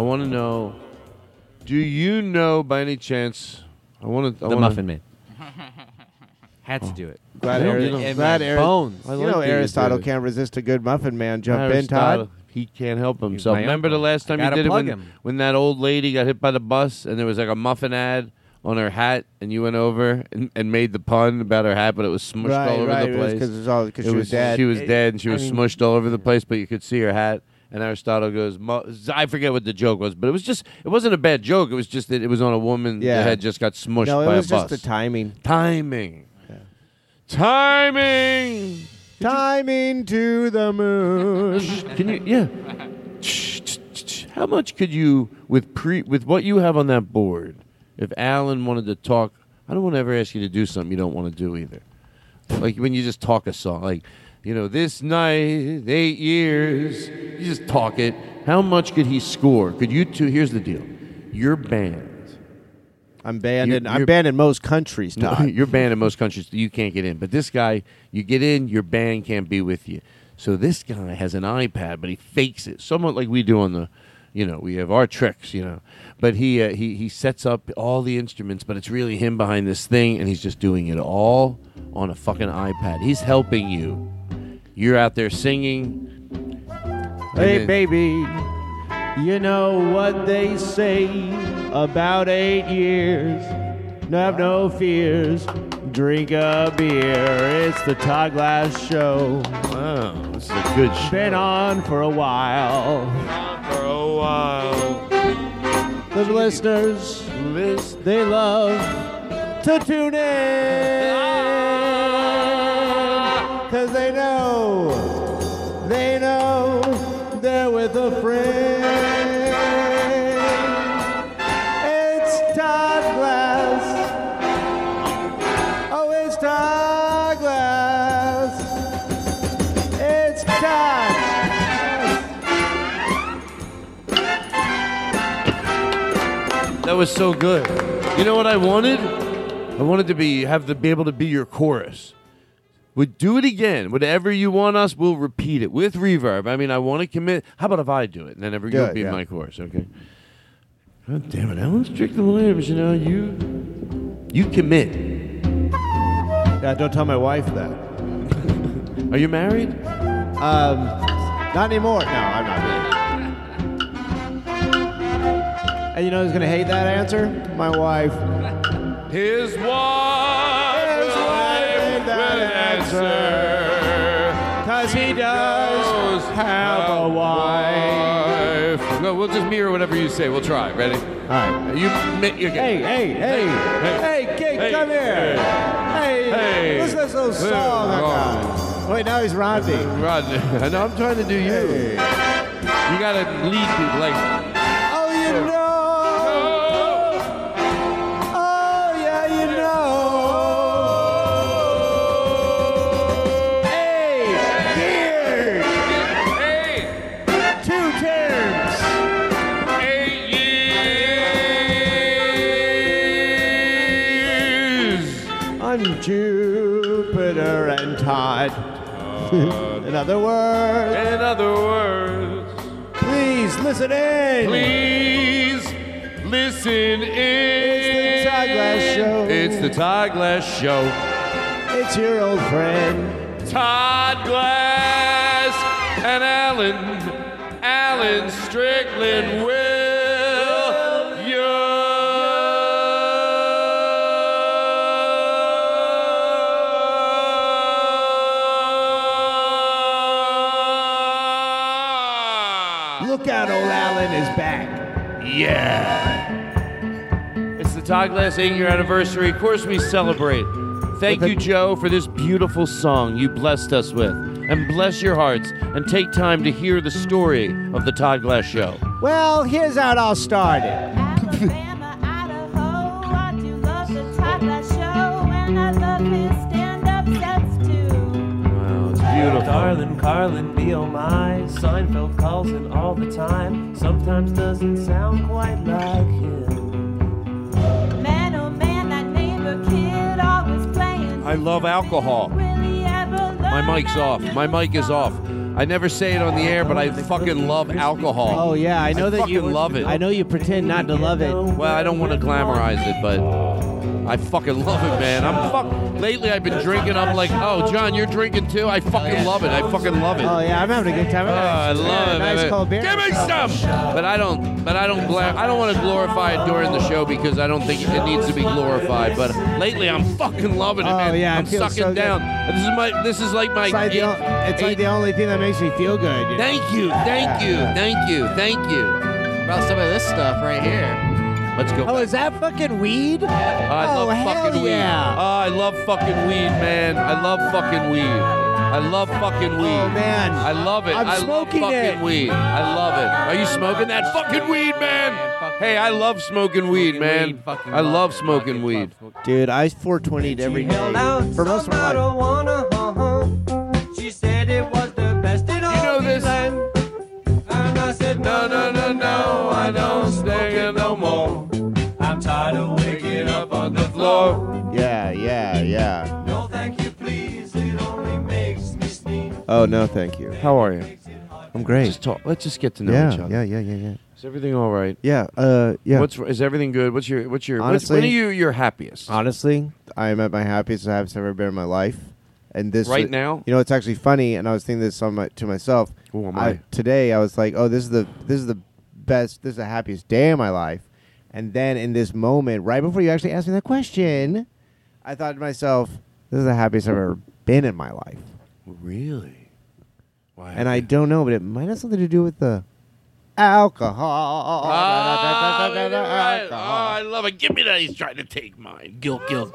Do you know by any chance? The Muffin Man. Had to do it. Glad bones. Aristotle can't resist a good Muffin Man. Jump in, Aristotle, Todd. He can't help himself. my Remember the uncle. last time you Gotta did it plug him. when that old lady got hit by the bus and there was like a muffin ad on her hat and you went over and made the pun about her hat, but it was smushed all over the place. Because she was dead. She was dead and she was smushed all over the place, but you could see her hat. And Aristotle goes, I forget what the joke was, but it wasn't a bad joke. It was just that it was on a woman that had just got smushed No, it by was a bus. just the timing. Timing. Timing to the moon. Can you? Yeah. How much could you with what you have on that board? If Alan wanted to talk, I don't want to ever ask you to do something you don't want to do either. Like when you just talk a song, like this night, 8 years, you just talk it. How much could he score? Could you two? Here's the deal: you're banned. I'm banned in most countries, Todd. You're banned in most countries. You can't get in. But this guy, you get in, your band can't be with you. So this guy has an iPad, but he fakes it, somewhat like we do on the, we have our tricks, But he sets up all the instruments, but it's really him behind this thing, and he's just doing it all on a fucking iPad. He's helping you. You're out there singing. Hey, baby, you know what they say about 8 years. Have no fears. Drink a beer. It's the Todd Glass Show. Wow, this is a good show. Been on for a while. The listeners, they love to tune in. 'Cause they know they're with a friend. That was so good. You know what I wanted? I wanted to be able to be your chorus. We'd do it again. Whatever you want us, we'll repeat it with reverb. I mean, I want to commit. How about if I do it and then you'll be my chorus? Okay. God damn it, Alan Strickland Williams. You know you commit. Yeah, don't tell my wife that. Are you married? Not anymore. No, I'm not married. And you know who's gonna hate that answer? My wife. His wife will answer. 'Cause he does have a wife. No, we'll just mirror whatever you say. We'll try. Ready? All right. Hey, kid, come here. Hey, listen to this little song I got. Wait, now he's Rodney. Rodney. I know, I'm trying to do you. Hey. You gotta lead people like. Oh, you know. Oh, yeah, you know. Hey, here. Hey. 2 terms. 8 years. On Jupiter and Todd. In other words, please listen in. Please listen in. It's the Todd Glass Show. It's the Todd Glass Show. It's your old friend Todd Glass and Alan Strickland will Look out, old Alan is back. Yeah. It's the Todd Glass 8-year anniversary. Of course we celebrate. Thank you, Joe, for this beautiful song you blessed us with. And bless your hearts and take time to hear the story of the Todd Glass Show. Well, here's how it all started. Alabama, Idaho, I do love the Todd Glass Show, and I love his stand-up sets too. Wow, it's beautiful. Darling Carlin, be oh my. Seinfeld calls in all the time. Sometimes doesn't sound quite like him. Man, oh man, that neighbor kid always playing. I love alcohol. Really ever learn My mic's off. My mic is off. I never say it on the air, but I fucking love alcohol. Oh yeah, I know that you fucking love it. I know you pretend not to love it. Well, I don't want to glamorize it, but I fucking love it, man. Lately I've been drinking. I'm like, oh, John, you're drinking too? I fucking love it. I fucking love it. Oh yeah, I'm having a good time. I love it, Nice man. cold beer. Give me some. But I don't want to glorify it during the show because I don't think it needs to be glorified. But lately I'm fucking loving it, Oh, man. yeah, it I'm feels sucking so good. down. This is like my. It's like the only thing that makes me feel good. You know? Thank you. About some of this stuff right here. Let's go. Oh, is that fucking weed? I love fucking weed. yeah. Oh, I love fucking weed, man. I love fucking weed. I love fucking weed. Oh man, I love it. I'm I love smoking fucking it. weed. I love it. Are you smoking that fucking weed, man? Hey, I love smoking weed, man. I love smoking weed. Dude, I 420'd every day for most of my life. She said it was the best in all You know this? And I said, no, I don't smoke it no more. I'm tired of waking up on the floor. Yeah. No, thank you, please. It only makes me sneeze. Oh no, thank you. How are you? I'm great. Just talk. Let's just get to know each other. Yeah. Is everything all right? Yeah. Yeah. Is everything good? What's your Honestly- when are you your happiest? Honestly, I am at my happiest I've ever been in my life. And this Right now? you know, it's actually funny. And I was thinking this to myself. Who am I? Today, I was like, oh, this is the best. This is the happiest day of my life. And then in this moment, right before you actually asked me that question, I thought to myself, this is the happiest I've ever been in my life. Really? Why? And I don't know, but it might have something to do with the alcohol. I love it. Give me that. He's trying to take mine. Guilt. Oh,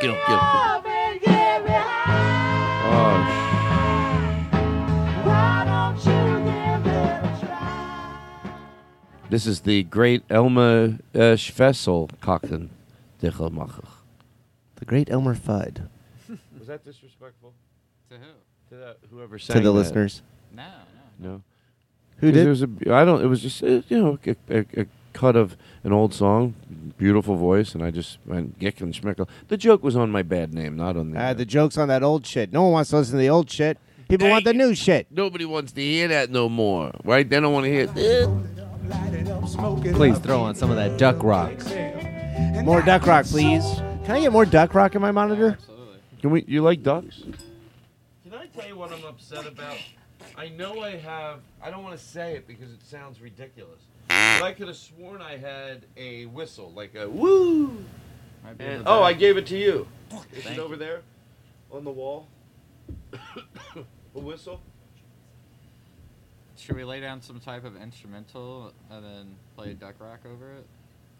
this is the great Elmer Schwessel Cockton Dichelmacher. The great Elmer Fudd. Was that disrespectful? To who? To whoever sang To the that. listeners. No. No. Who did? It was just a cut of an old song, beautiful voice, and I just went Gick and Schmickel. The joke was on my bad name, not on the. The joke's on that old shit. No one wants to listen to the old shit. People want the new shit. Nobody wants to hear that no more, right? They don't want to hear it. Please throw on some of that duck rock. More duck rock, please. Can I get more duck rock in my monitor? Can we? You like ducks? Can I tell you what I'm upset about? I know I have. I don't want to say it because it sounds ridiculous. But I could have sworn I had a whistle, like a woo. And, I gave it to you. Is it over there on the wall? A whistle? Should we lay down some type of instrumental and then play duck rock over it?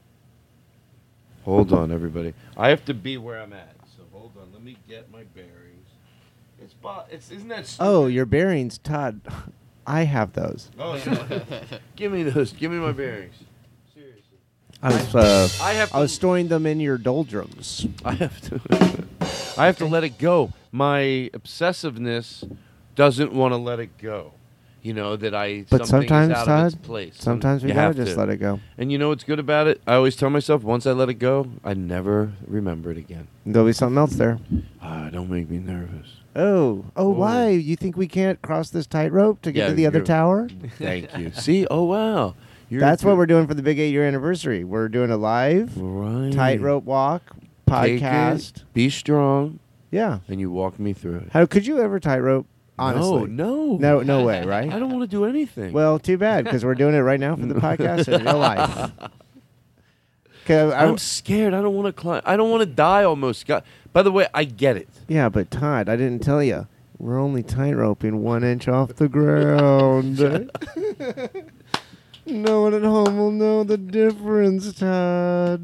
Hold on, everybody. I have to be where I'm at. So hold on. Let me get my bearings. Isn't that stupid? Oh, your bearings, Todd. I have those. Oh, give me those. Give me my bearings. Seriously. I was storing them in your doldrums. I have to let it go. My obsessiveness doesn't want to let it go. You know that But something sometimes, is out Todd, of its place. sometimes we You gotta have just to. let it go. And you know what's good about it? I always tell myself once I let it go, I never remember it again. There'll be something else there. Don't make me nervous. Oh, why? You think we can't cross this tightrope to get to the other tower? Thank you. See? Oh, wow. That's what we're doing for the big 8-year anniversary. We're doing a live tightrope walk podcast. Be strong. Yeah. And you walk me through it. How could you ever tightrope? Honestly, No way, right? I don't want to do anything. Well, too bad, because we're doing it right now for the podcast in real life. I'm scared. I don't want to climb. I don't want to die almost. By the way, I get it. Yeah, but Todd, I didn't tell you. We're only tightroping 1 inch off the ground. No one at home will know the difference, Todd.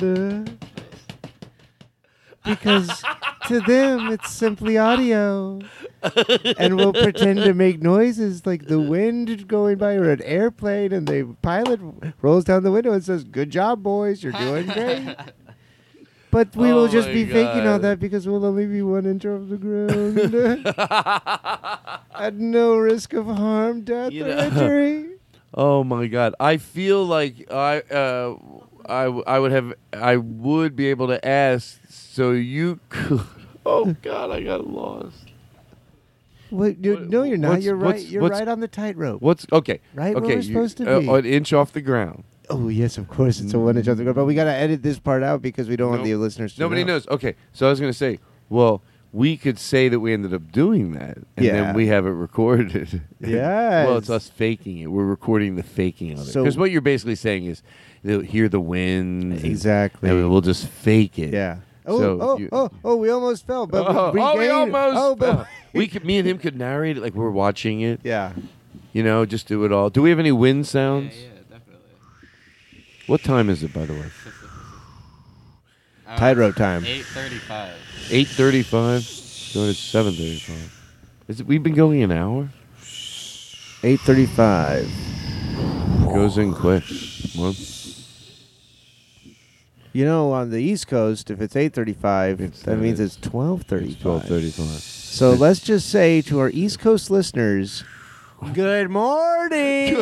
Because to them, it's simply audio. And we'll pretend to make noises like the wind going by or an airplane, and the pilot rolls down the window and says, "Good job, boys. You're doing great." But we will just be faking all that because we'll only be 1 inch off the ground. At no risk of harm, death, or injury. Oh my God! I feel like I would be able to ask, so you could. Oh God, I got lost. No, you're not. You're right. You're right on the tightrope. What's okay? Right okay, where we're supposed to be. An inch off the ground. Oh yes, of course it's a 1 inch off the ground. But we got to edit this part out because we don't want the listeners to. Nobody knows. Okay, so I was going to say, well, we could say that we ended up doing that, and then we have it recorded. Yes. Well, it's us faking it. We're recording the faking of it. Because what you're basically saying is, they'll hear the wind. Exactly. And we'll just fake it. Yeah. So we almost fell, but we almost fell. Me and him could narrate it like we're watching it. Yeah. You know, just do it all. Do we have any wind sounds? Yeah, definitely. What time is it, by the way? Tightrope time. 8:35. 8:35. So it's 7:35. We've been going an hour. 8:35. Goes in quick. Well, you know, on the East Coast, if it's 8:35, that means it's 12:35. It's 12:35. So let's just say to our East Coast listeners, good morning.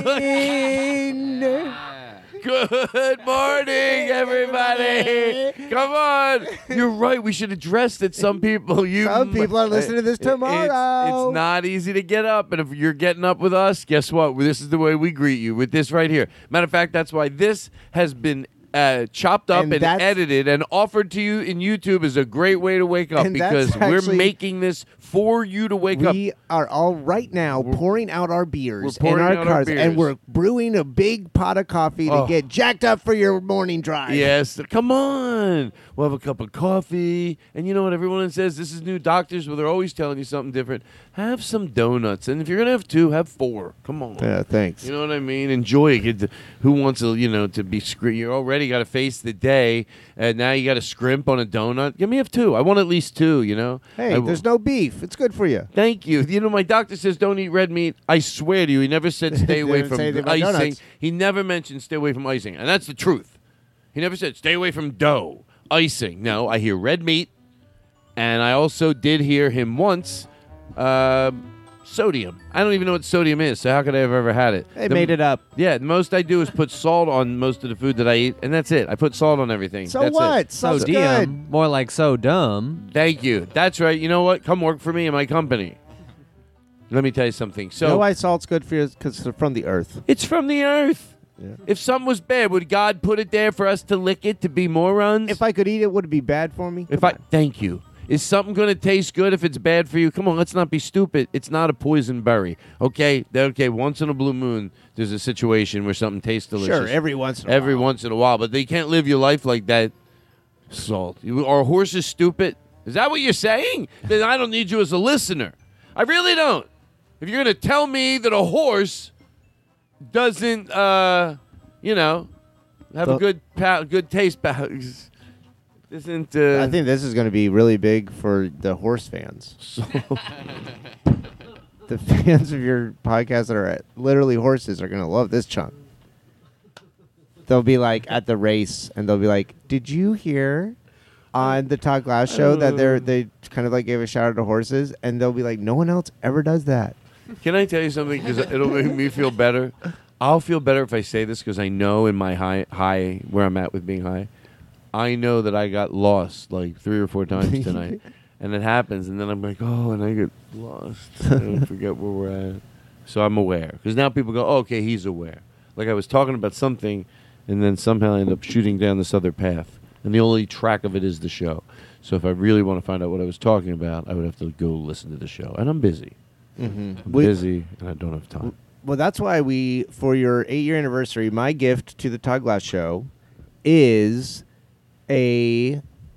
Good morning, everybody. Come on. You're right. We should address that some people... Some people are listening to this tomorrow. It's not easy to get up. And if you're getting up with us, guess what? This is the way we greet you, with this right here. Matter of fact, that's why this has been... chopped up and edited and offered to you in YouTube is a great way to wake up because we're making this for you to wake up. We are all right now pouring out our beers in our cars and we're brewing a big pot of coffee to get jacked up for your morning drive. Yes, come on. We'll have a cup of coffee. And you know what everyone says? This is New Doctors, where they're always telling you something different. Have some donuts. And if you're going to have 2, have 4. Come on. Yeah, thanks. You know what I mean? Enjoy it. Who wants to, to be screwed? You're already got to face the day, and now you got to scrimp on a donut. Give me have 2. I want at least 2, Hey, there's no beef. It's good for you. Thank you. My doctor says don't eat red meat. I swear to you, he never said stay away from icing. Donuts. He never mentioned stay away from icing, and that's the truth. He never said stay away from dough, icing. No, I hear red meat, and I also did hear him once Sodium. I don't even know what sodium is, so how could I have ever had it? They made it up. Yeah, the most I do is put salt on most of the food that I eat, and that's it. I put salt on everything. So that's what? It. Salt's good. Sodium. More like so dumb. Thank you. That's right. You know what? Come work for me in my company. Let me tell you something. So You know why salt's good for you? Because it's from the earth. it's from the earth. Yeah. If something was bad, would God put it there for us to lick it to be morons? If I could eat it, would it be bad for me? Thank you. Is something going to taste good if it's bad for you? Come on, let's not be stupid. It's not a poison berry. Okay? Okay, once in a blue moon, there's a situation where something tastes delicious. Sure, every once in a Every while. once in a while, but they can't live your life like that. Salt. Are horses stupid? Is that what you're saying? Then I don't need you as a listener. I really don't. If you're going to tell me that a horse doesn't, have a good taste, isn't. I think this is going to be really big for the horse fans. The fans of your podcast that are literally horses are going to love this chunk. They'll be like at the race, and they'll be like, "Did you hear on the Todd Glass show that they kind of like gave a shout out to horses?" And they'll be like, "No one else ever does that." Can I tell you something? Because it'll make me feel better. I'll feel better if I say this because I know in my high where I'm at with being high, I know that I got lost like 3 or 4 times tonight. And it happens, and then I'm like, oh, and I get lost. And I forget where we're at. So I'm aware. Because now people go, oh, okay, he's aware. Like I was talking about something, and then somehow I end up shooting down this other path. And the only track of it is the show. So if I really want to find out what I was talking about, I would have to go listen to the show. And I'm busy. Mm-hmm. I'm busy, and I don't have time. Well, that's why for your 8-year anniversary, my gift to the Todd Glass show is a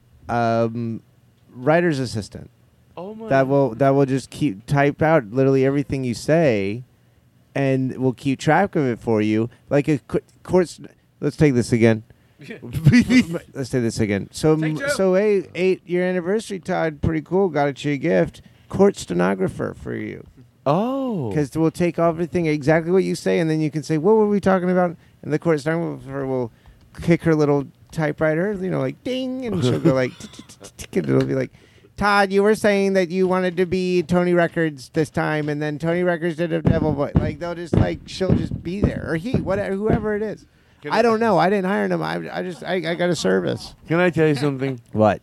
writer's assistant. Oh my! That will just type out literally everything you say, and will keep track of it for you. like a course. Let's take this again. Let's take this again. So 8-year anniversary, Todd. Pretty cool. Got you a gift. Court stenographer for you. Oh. Because we'll take everything exactly what you say, and then you can say, what were we talking about? And the court stenographer will kick her little typewriter, like ding, and she'll go like, and it'll be like, Todd, you were saying that you wanted to be Tony Records this time, and then Tony Records did a devil voice. Like, they'll just she'll just be there, or whoever it is. I don't know. I didn't hire them. I got a service. Can I tell you something? What?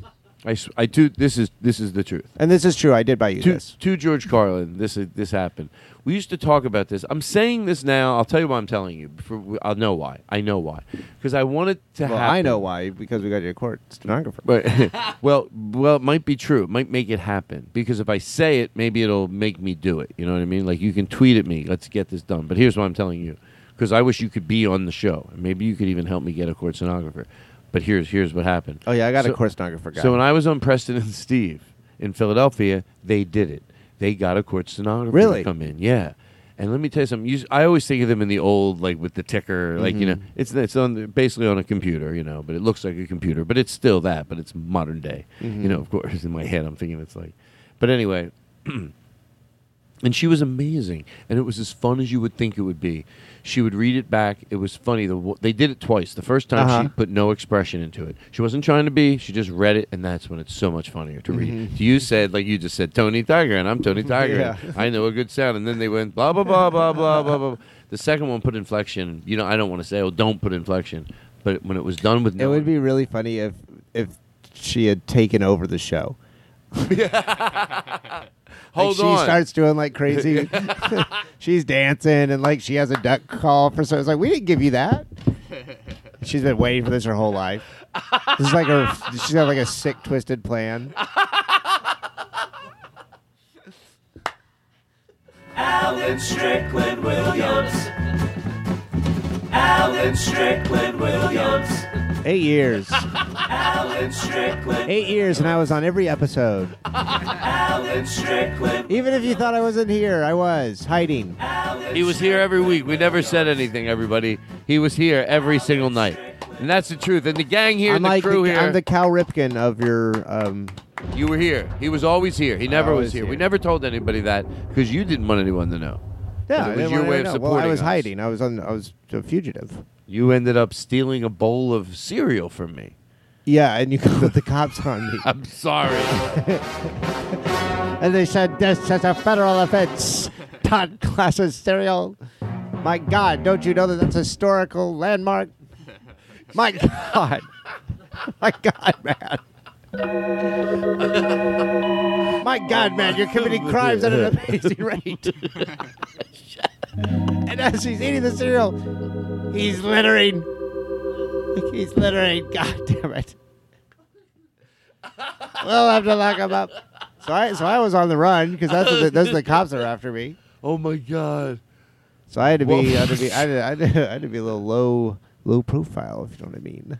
This is the truth. And this is true. I did buy you this. To George Carlin, this happened. We used to talk about this. I'm saying this now. I'll tell you why I'm telling you. I'll know why. I know why. Because I want it to happen. I know why. Because we got your court stenographer. But well, it might be true. It might make it happen. Because if I say it, maybe it'll make me do it. You know what I mean? Like you can tweet at me. Let's get this done. But here's what I'm telling you. Because I wish you could be on the show. And maybe you could even help me get a court stenographer. But here's what happened. Oh, yeah, I got a court stenographer guy. So when I was on Preston and Steve in Philadelphia, they did it. They got a court stenographer to come in. Yeah. And let me tell you something. I always think of them in the old, like with the ticker, like, it's on basically on a computer, but it looks like a computer. But it's still that, but it's modern day. Of course, in my head, I'm thinking it's like. But anyway, and she was amazing. And it was as fun as you would think it would be. She would read it back. It was funny. They did it twice. The first time she put no expression into it. She wasn't trying to be. She just read it, and that's when it's so much funnier to read. You said, like you just said, Tony Tiger, and I'm Tony Tiger. Yeah. And I know a good sound. And then they went blah, blah, blah, blah, blah, blah, blah. The second one put inflection. I don't want to say, don't put inflection. But when it was done with it would be really funny if she had taken over the show. Hold on. She starts doing like crazy. She's dancing and she has a duck call for so it's like we didn't give you that. She's been waiting for this her whole life. This is she's got like a sick, twisted plan. Alan Strickland Williams. Alan Strickland Williams. 8 years. Alan Strickland. 8 years, and I was on every episode. Alan Strickland. Even if you thought I wasn't here, I was hiding. He was here every week. We never said anything, everybody. He was here every single night. And that's the truth. And the gang here, the crew here. I'm the Cal Ripken of your... You were here. He was always here. He never was here. We never told anybody that because you didn't want anyone to know. Yeah, it was your way of supporting I was us. hiding. I was a fugitive. You ended up stealing a bowl of cereal from me. Yeah, and you called the cops on me. I'm sorry. And they said this is a federal offense. Todd Glass's cereal. My God, don't you know that that's a historical landmark? My God. My God, man. My God, man, you're committing crimes at an amazing rate. And as he's eating the cereal, he's littering. He's littering. God damn it. We'll have to lock him up. So I was on the run because those are the cops that are after me. Oh my God. So I had to be I had to be a little low profile, if you know what I mean.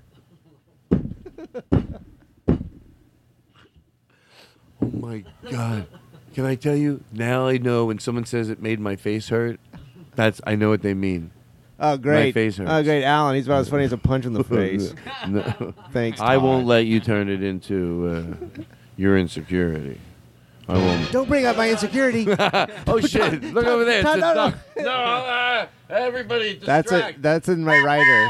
Oh my God. Can I tell you? Now I know when someone says it made my face hurt. I know what they mean. Oh, great. My face hurts. Oh, great. Alan, he's about as funny as a punch in the face. No. Thanks, I Todd. won't let you turn it into your insecurity. I won't. Don't bring up my insecurity. Oh, shit. Look over there. Todd, It's a no, duck. No, everybody distract. That's in my writer.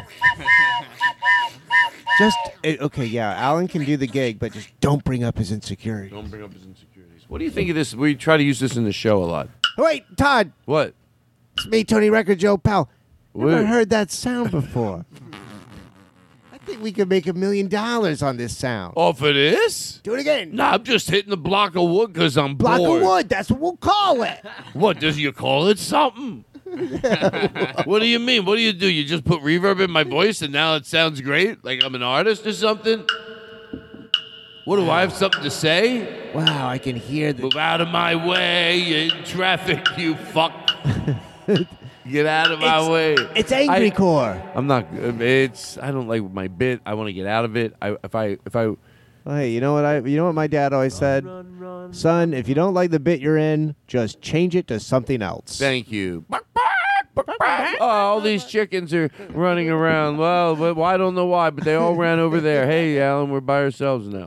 Okay, yeah, Alan can do the gig, but just don't bring up his insecurity. Don't bring up his insecurities. What do you think of this? We try to use this in the show a lot. Wait, Todd. What? It's me, Tony Record Joe Pal. Never What? heard that sound before. I think we could make $1 million on this sound. Off of this? Do it again. Nah, I'm just hitting the block of wood because I'm Block bored. of wood. That's what we'll call it. What, does you call it something? What do you mean? What do? You just put reverb in my voice and now it sounds great? Like I'm an artist or something? What, do I have something to say? Wow, I can hear the... Move out of my way, you in traffic, you fuck. Get out of my way. It's angry core. I'm not. I don't like my bit. I want to get out of it. If I. Well, hey, you know what my dad always said? Son, if you don't like the bit you're in, just change it to something else. Thank you. Oh, all these chickens are running around. Well, I don't know why, but they all ran over there. Hey, Alan, we're by ourselves now.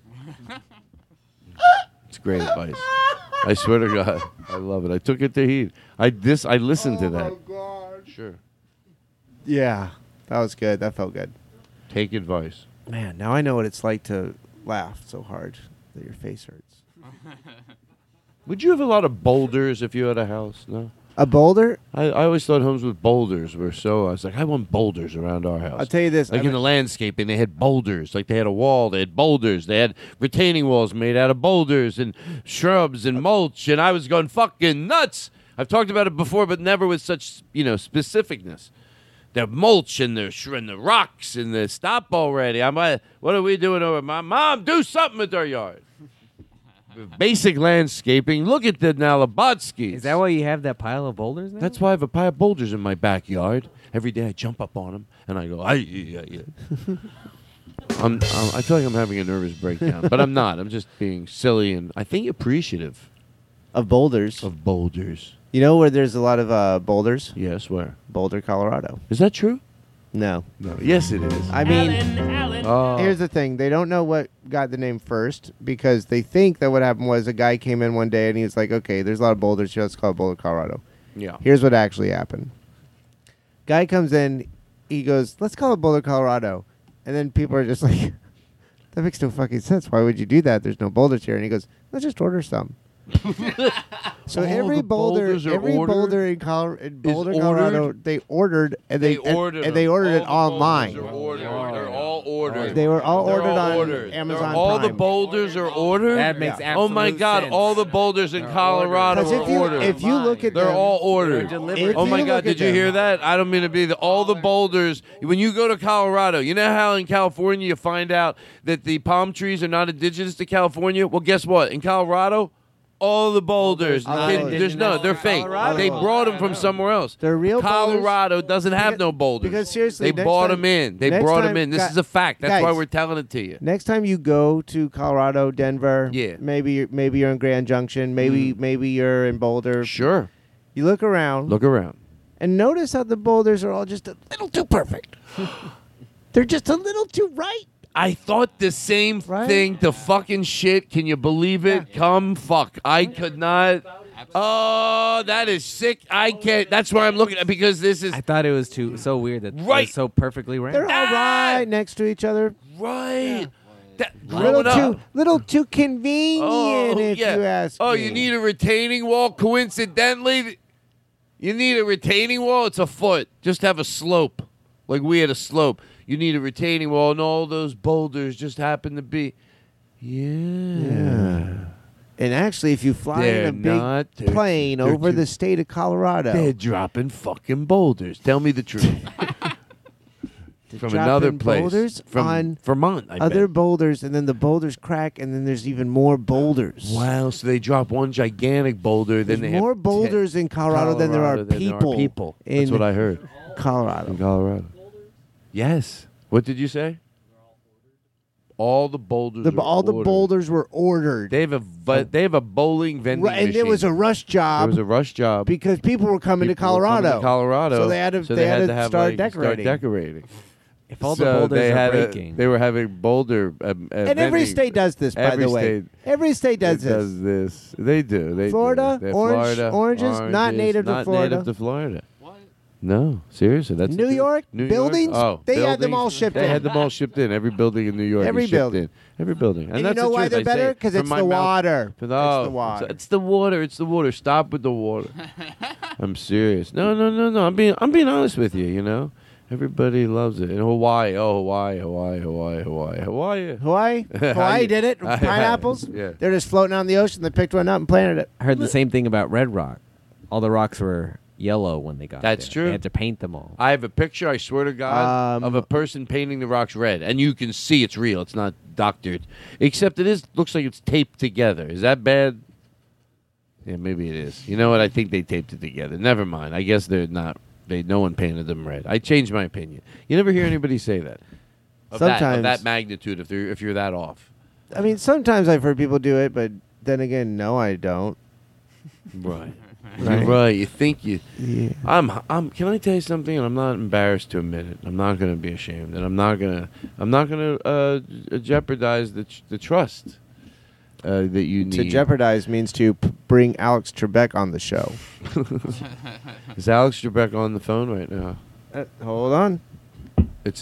It's great advice. I swear to God, I love it. I took it to heat. I listened to that. Oh, God. Sure. Yeah, that was good. That felt good. Take advice. Man, now I know what it's like to laugh so hard that your face hurts. Would you have a lot of boulders if you had a house? No? A boulder? I always thought homes with boulders were so... I was like, I want boulders around our house. I'll tell you this. Like in the landscaping, they had boulders. Like they had a wall, they had boulders. They had retaining walls made out of boulders and shrubs and mulch. And I was going fucking nuts. I've talked about it before, but never with such, specificness. The mulch and the rocks and the stop already. I'm like, what are we doing over? My mom, do something with our yard. Basic landscaping. Look at the Nalabotskis. Is that why you have that pile of boulders now? That's why I have a pile of boulders in my backyard. Every day I jump up on them and I go, I feel like I'm having a nervous breakdown, but I'm not. I'm just being silly and I think appreciative. Of boulders? Of boulders. You know where there's a lot of boulders? Yes, where? Boulder, Colorado. Is that true? No. Yes, it is. I mean, Oh. here's the thing. They don't know what got the name first because they think that what happened was a guy came in one day and he was like, okay, there's a lot of boulders here. Let's call it Boulder, Colorado. Yeah. Here's what actually happened. Guy comes in. He goes, let's call it Boulder, Colorado. And then people are just like, that makes no fucking sense. Why would you do that? There's no boulders here. And he goes, let's just order some. So every boulder in Boulder, Colorado, they ordered and they ordered it online. They're all ordered. They were all ordered on Amazon All Prime. the boulders are ordered. That makes Oh my absolute God! sense. All the boulders in Colorado Because are ordered. if you look at They're them, all ordered. If Oh my you God! look at Did you hear that? I don't mean to be all the boulders. When you go to Colorado, you know how in California you find out that the palm trees are not indigenous to California. Well, guess what? In Colorado, all the boulders. They're fake. Colorado. They brought them from somewhere else. They're real Colorado doesn't have no boulders. because seriously, they next brought time- them in. They next brought time- them in. This gu- is a fact. That's why guys, we're telling it to you. Next time you go to Colorado, Denver, Yeah. maybe you're in Grand Junction, maybe you're in Boulder. Sure. You look around Look around. and notice how the boulders are all just a little too perfect. They're just a little too right. I thought the same Right? thing. The fucking shit. Can you believe it? Come fuck. I could not. Oh, that is sick. I can't. That's why I'm looking at because this is I thought it was so weird that it Right. was so perfectly They're random. all right next to each other. right. Little too convenient, if you ask me. you need a retaining wall? Coincidentally, you need a retaining wall? It's a foot. Just have a slope. Like we had a slope. You need a retaining wall, and all those boulders just happen to be... Yeah. And actually, if you fly in a big plane over the state of Colorado... They're dropping fucking boulders. Tell me the truth. From another place. Boulders from on Vermont, I other bet. boulders, and then the boulders crack, and then there's even more boulders. Wow, so they drop one gigantic boulder, then There's they more have boulders in Colorado than there are people. That's what I heard. Colorado. In Colorado. Yes. What did you say? All the boulders. All the boulders were ordered. They have a bowling vending and machine. it was a rush job. It was a rush job because people were coming to Colorado. So they had to start decorating. If all the boulders are breaking, they were having boulder. And every state does this, by the way. Every state does this. They do. Florida, do. oranges, not native to Florida. Native to Florida. No, seriously, that's New York buildings. Oh, they had them all shipped in. They had them all shipped in. Every building in New York. Every is shipped building. in. Every building. And you know why they're better? Because it's the water. It's the water. It's the water. Stop with the water. I'm serious. No. I'm being honest with you. You know, everybody loves it. In Hawaii, Hawaii did it. Pineapples. Yeah. They're just floating on the ocean. They picked one up and planted it. I heard the same thing about Red Rock. All the rocks were yellow when they got That's there. true. They had to paint them all. I have a picture, I swear to God, of a person painting the rocks red. And you can see it's real. It's not doctored. Except looks like it's taped together. Is that bad? Yeah, maybe it is. You know what? I think they taped it together. Never mind. I guess they're not. No one painted them red. I changed my opinion. You never hear anybody say that. Of that magnitude, if you're that off. I mean, sometimes I've heard people do it, but then again, no, I don't. Right. You're right. You think you. Yeah. Can I tell you something? And I'm not embarrassed to admit it. I'm not going to be ashamed, and I'm not going to jeopardize the trust that you need. To jeopardize means to bring Alex Trebek on the show. Is Alex Trebek on the phone right now? Hold on. It's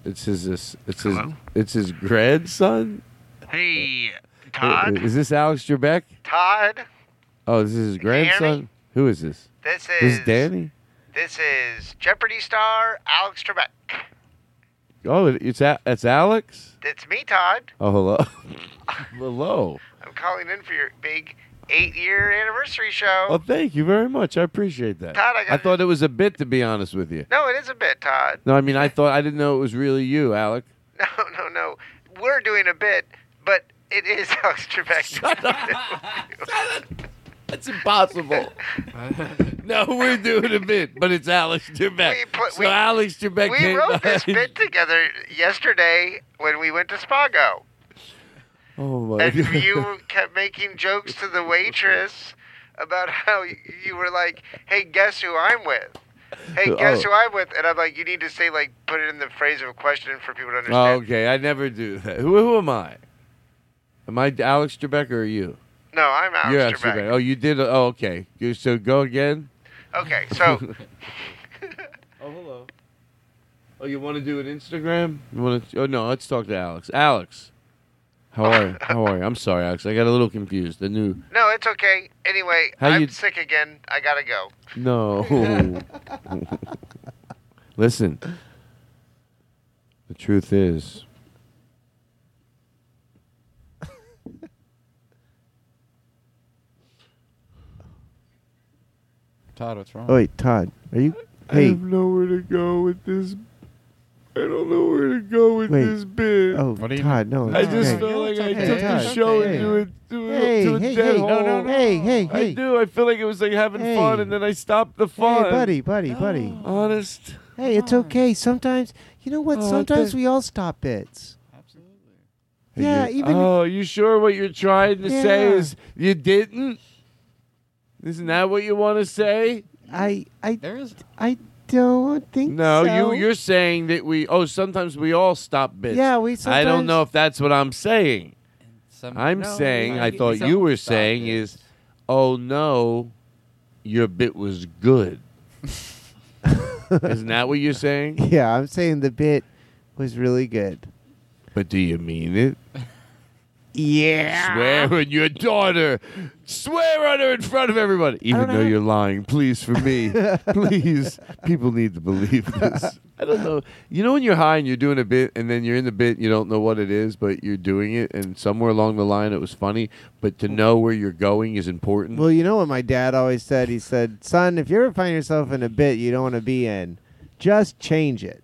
his grandson. Hey, Todd. Is this Alex Trebek? Todd. Oh, this is his grandson? Who is this? This is Danny? This is Jeopardy star Alex Trebek. Oh, that's Alex? It's me, Todd. Oh, hello. Hello. I'm calling in for your big 8-year anniversary show. Oh, thank you very much. I appreciate that. Todd, I thought it was a bit, to be honest with you. No, it is a bit, Todd. No, I mean, I didn't know it was really you, Alec. No. We're doing a bit, but it is Alex Trebek. Shut up. That's impossible. No, we're doing a bit, but it's Alex Trebek. Alex Trebek We wrote this bit together yesterday when we went to Spago. Oh, my And God. you kept making jokes to the waitress about how you were like, hey, guess who I'm with? Hey, guess who I'm with? And I'm like, you need to say, like, put it in the phrase of a question for people to understand. Oh, okay. I never do that. Who am I? Am I Alex Trebek or are you? No, I'm Alex You're Alex Trebek. Trebek. Oh, you did? Oh, okay. So go again? Okay, so... Oh, hello. Oh, you want to do an Instagram? You want to? Oh, no, let's talk to Alex. Alex. How are you? I'm sorry, Alex. I got a little confused. No, it's okay. Anyway, I'm sick again. I gotta go. No. Listen. The truth is... Todd, what's wrong? Oh, wait, Todd. Are you... I have nowhere to go with this. I don't know where to go with this bit. Oh, Todd, no. I just feel like I took the show and do it to a dead hole. No. Hey. I do. I feel like it was like having fun, and then I stopped the fun. Hey, buddy. Honest. Hey, it's okay. Sometimes, you know what? Sometimes we all stop bits. Yeah, even... Oh, you sure what you're trying to say is you didn't? Isn't that what you want to say? I don't think no, so. you're saying that sometimes we all stop bits. Yeah, we I sometimes... don't know if that's what I'm saying. I thought you were saying is, oh no, your bit was good. Isn't that what you're saying? Yeah, I'm saying the bit was really good. But do you mean it? Yeah. Swear on your daughter. Swear on her in front of everybody. Even though you're lying. Please, for me. Please. People need to believe this. I don't know. You know when you're high and you're doing a bit and then you're in the bit and you don't know what it is, but you're doing it and somewhere along the line it was funny, but to know where you're going is important? Well, you know what my dad always said? He said, son, if you ever find yourself in a bit you don't want to be in, just change it.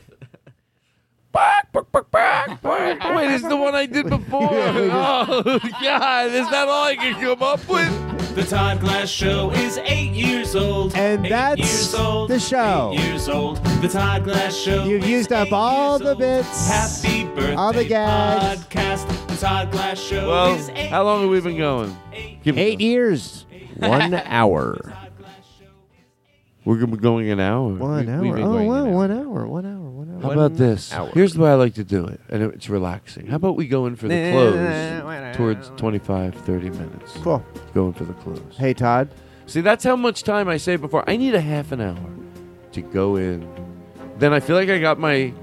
Wait, it's the one I did before. Oh, God. Is that all I can come up with? The Todd Glass Show is 8 years old. And that's years old, the show. 8 years old. The Todd Glass Show. You've used up all the bits. Happy birthday, all the gags. podcast. The Todd Glass Show Well, is 8 how long have we been going? 8 years. 1 hour. We're going to be going an hour. 1 hour. we've been Oh, going wow. an 1 hour. 1 hour. 1 hour. How about this? hour. Here's the way I like to do it, and it's relaxing. How about we go in for the close towards 25, 30 minutes? Cool. Going for the close. Hey, Todd. See, that's how much time I say before. I need a half an hour to go in. Then I feel like I got my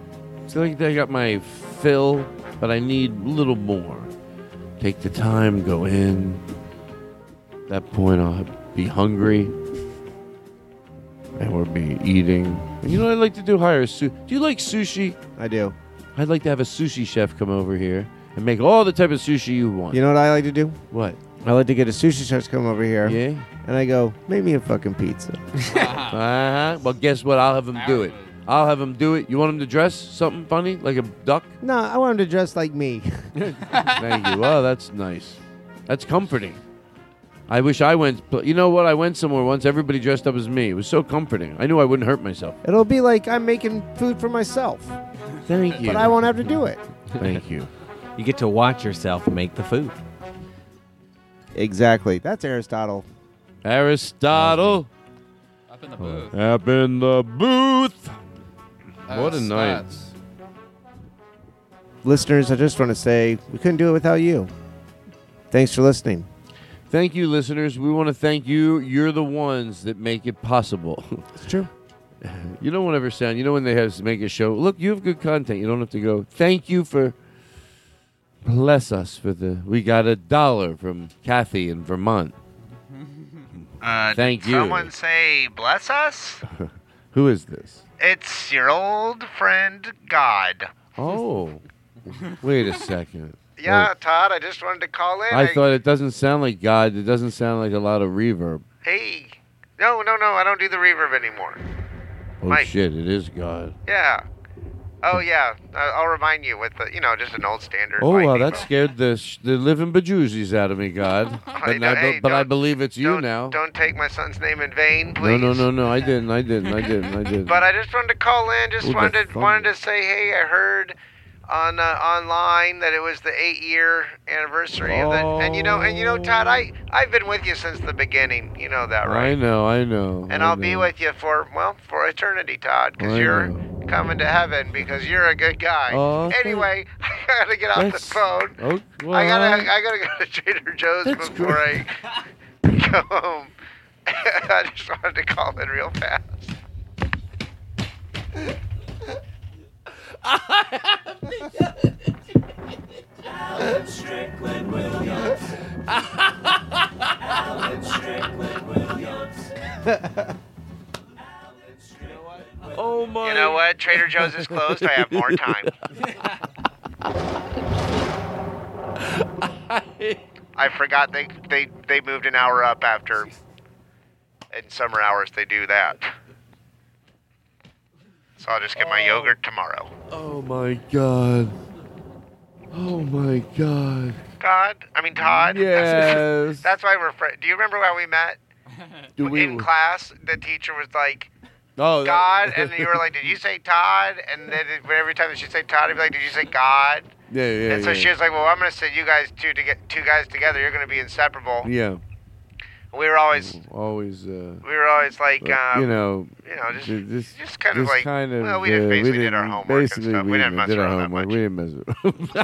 fill, but I need a little more. Take the time, go in. At that point, I'll be hungry. And we'll be eating. And you know what I'd like to do? Hire a Do you like sushi? I do. I'd like to have a sushi chef come over here and make all the type of sushi you want. You know what I like to do? What? I like to get a sushi chef to come over here. Yeah? And I go, make me a fucking pizza. Well, guess what? I'll have him do it. I'll have him do it. You want him to dress something funny? Like a duck? No, I want him to dress like me. Thank you. Well, that's nice. That's comforting. I wish I went. You know what? I went somewhere once. Everybody dressed up as me. It was so comforting. I knew I wouldn't hurt myself. It'll be like I'm making food for myself. Thank you. But I won't have to do it. Thank you. You get to watch yourself make the food. Exactly. That's Aristotle. Aristotle. Up in the booth. Up in the booth. What a night. Listeners, I just want to say we couldn't do it without you. Thanks for listening. Thank you, listeners. We want to thank you. You're the ones that make it possible. It's true. You don't want to ever sound. You know when they have to make a show. Look, you have good content. You don't have to go. Thank you for. Bless us for the. We got $1 from Kathy in Vermont. Thank you. Someone say, bless us? Who is this? It's your old friend, God. Oh, wait a second. Yeah, Wait. Todd, I just wanted to call in. I thought it doesn't sound like God. It doesn't sound like a lot of reverb. Hey. No, I don't do the reverb anymore. Oh, Mike. shit, it is God. Yeah. Oh, yeah. I'll remind you with, just an old standard. Oh, wow, lightning that scared the living bejesus out of me, God. But I believe it's you now. Don't take my son's name in vain, please. No, I didn't. But I just wanted to call in. Just wanted to say, hey, I heard on online that it was the 8-year anniversary of that. And you know, Todd, I've been with you since the beginning. You know that, right? I know. And I'll be with you for eternity, Todd, because you're coming to heaven because you're a good guy. Anyway, I gotta get off the phone. Oh, well, I gotta go to Trader Joe's before I go home. I just wanted to call in real fast. Alan Strickland Williams. Alan Strickland Williams. Oh my! You know what? Trader Joe's is closed. I have more time. I forgot they moved an hour up after. In summer hours they do that. So I'll just get my yogurt tomorrow. Oh my God. Oh my God. Todd. Yes. That's why we're friends. Do you remember how we met? In class, the teacher was like, God, and you were like, did you say Todd? And then every time that she said Todd, I'd be like, did you say God? Yeah. And so she was like, well, I'm going to say you guys two guys together. You're going to be inseparable. Yeah. We were always like, just kind of like, well, we just basically did our homework and stuff. We didn't mess around that much. We didn't mess around.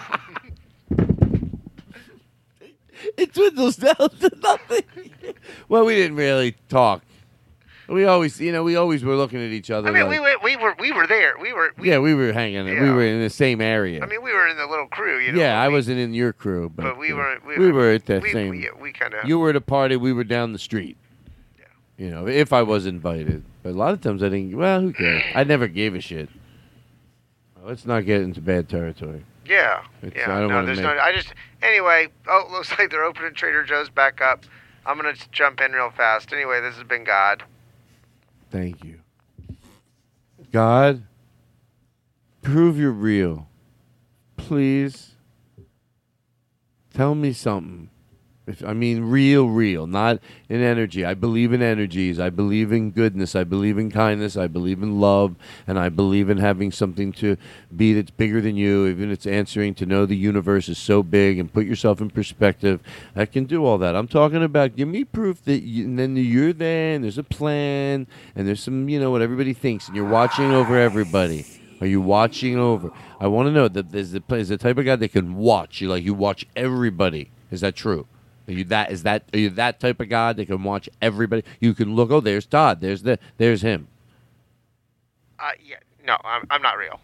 It dwindles down to nothing. Well, we didn't really talk. We always were looking at each other. I mean, like, we were there. We were hanging. Yeah. We were in the same area. I mean, we were in the little crew, you know. Yeah, I wasn't in your crew, but we were. We were at that same. We kind of. You were at a party. We were down the street. You know, if I was invited, but a lot of times I didn't. Well, who cares? I never gave a shit. Let's not get into bad territory. Yeah. I Yeah. don't No, wanna there's make- no. I just. Anyway. Oh, looks like they're opening Trader Joe's back up. I'm gonna jump in real fast. Anyway, this has been God. Thank you. God, prove you're real. Please tell me something. Real, not in energy. I believe in energies. I believe in goodness. I believe in kindness. I believe in love. And I believe in having something to be that's bigger than you, even if it's answering to know the universe is so big and put yourself in perspective. I can do all that. I'm talking about give me proof that and then you're there and there's a plan and there's some, what everybody thinks and you're watching over everybody. Are you watching over? I want to know that there's the type of guy that can watch. You watch everybody. Is that true? Are you that type of guy that can watch everybody? You can look. Oh, there's Todd. There's him. Yeah. No, I'm not real.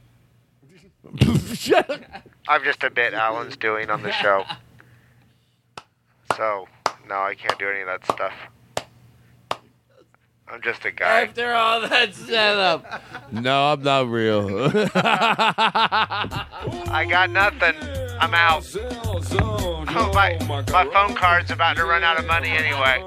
I'm just a bit Alan's doing on the show. So no, I can't do any of that stuff. I'm just a guy. After all that setup. No, I'm not real. I got nothing. I'm out. Oh, my phone card's about to run out of money anyway.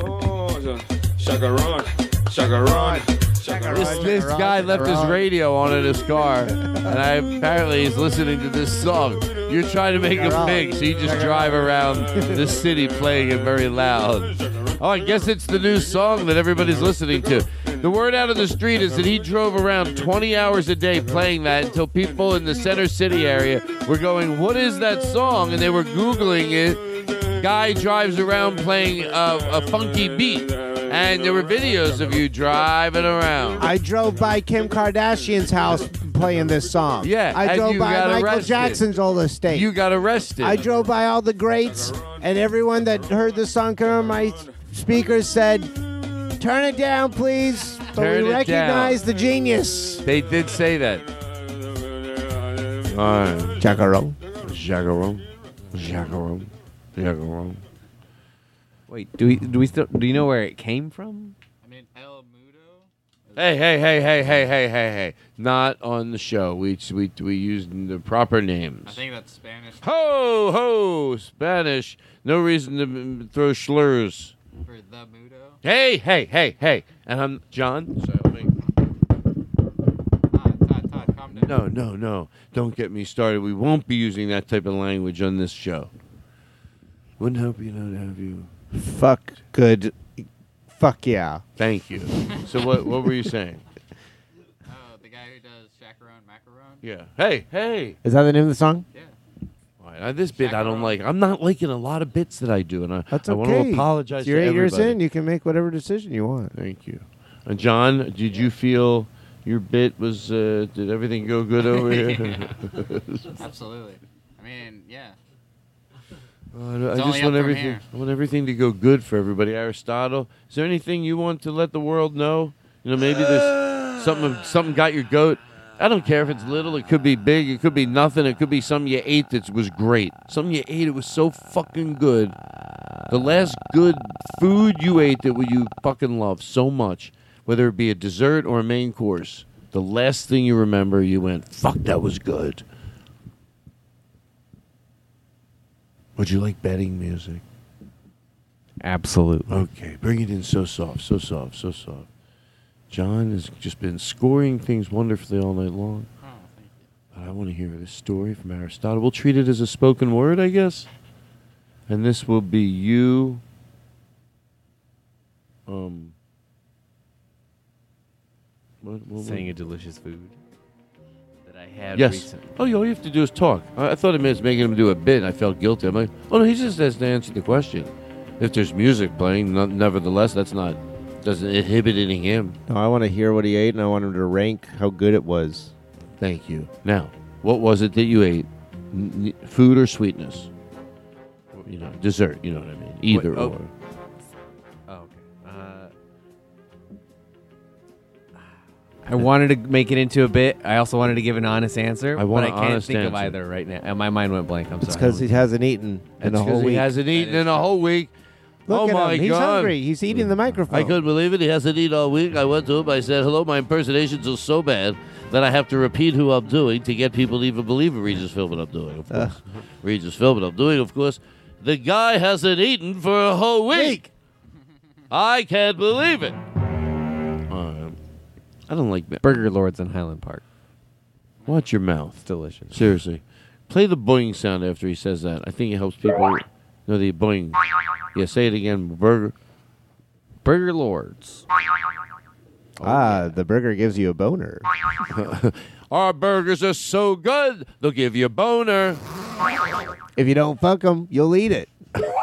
This guy left his radio on in his car, and apparently he's listening to this song. You're trying to make him big, so you just drive around the city playing it very loud. Oh, I guess it's the new song that everybody's listening to. The word out of the street is that he drove around 20 hours a day playing that until people in the Center City area were going, what is that song? And they were Googling it. Guy drives around playing a funky beat. And there were videos of you driving around. I drove by Kim Kardashian's house playing this song. Yeah, I and drove you by got Michael arrested. Jackson's old estate. You got arrested. I drove by all the greats, and everyone that heard the song come on my speakers said, turn it down, please. But Turn we it recognize down. the genius. They did say that. All right. Chacarone. Wait, do you know where it came from? I mean, El Mudo. Hey. Not on the show. We used the proper names. I think that's Spanish. Ho, Spanish. No reason to throw slurs. For the Mudo. Hey. And I'm John. So let me... Todd, calm down. No. Don't get me started. We won't be using that type of language on this show. Wouldn't help you to have you. Fuck good. Fuck yeah. Thank you. So what were you saying? Oh, the guy who does Chacarone Macaron? Yeah. Hey. Is that the name of the song? Yeah. All right, this bit I don't like. I'm not liking a lot of bits that I do, and That's I okay. want to apologize You're to 8 years everybody. in. You can make whatever decision you want. Thank you. John, did you feel your bit was, did everything go good over here? Absolutely. I mean, yeah. I It's just only want up from everything. here. I want everything to go good for everybody. Aristotle, is there anything you want to let the world know? Maybe there's something got your goat. I don't care if it's little. It could be big. It could be nothing. It could be something you ate that was great. Something you ate. It was so fucking good. The last good food you ate that you fucking love so much, whether it be a dessert or a main course. The last thing you remember, you went, "Fuck, that was good." Would you like betting music? Absolutely. Okay, bring it in so soft. John has just been scoring things wonderfully all night long. Oh, thank you. But I want to hear this story from Aristotle. We'll treat it as a spoken word, I guess. And this will be you. Saying a delicious food that I had Yes. recently. Oh, all you have to do is talk. I thought it was making him do a bit, and I felt guilty. I'm like, oh, no, he just has to answer the question. If there's music playing, nevertheless, doesn't inhibit him. No, I want to hear what he ate, and I want him to rank how good it was. Thank you. Now, what was it that you ate? Food or sweetness? Dessert, you know what I mean? Either Wait, oh. or. Oh, okay. I wanted to make it into a bit. I also wanted to give an honest answer. I want but an I can't honest think of answer. either right now. And my mind went blank. I'm It's sorry. because he hasn't eaten in a whole He week. hasn't eaten in a whole week. Look oh at my him. He's God. hungry. He's eating the microphone. I couldn't believe it. He hasn't eaten all week. I went to him. I said, hello, my impersonations are so bad that I have to repeat who I'm doing to get people to even believe a Regis film what I'm doing, of course. Regis film what I'm doing, of course. The guy hasn't eaten for a whole week. I can't believe it. I don't like Burger Lords in Highland Park. Watch your mouth. It's delicious. Seriously. Play the boing sound after he says that. I think it helps people know the boing. Yeah, say it again. Burger Lords. The burger gives you a boner. Our burgers are so good, they'll give you a boner. If you don't fuck them, you'll eat it.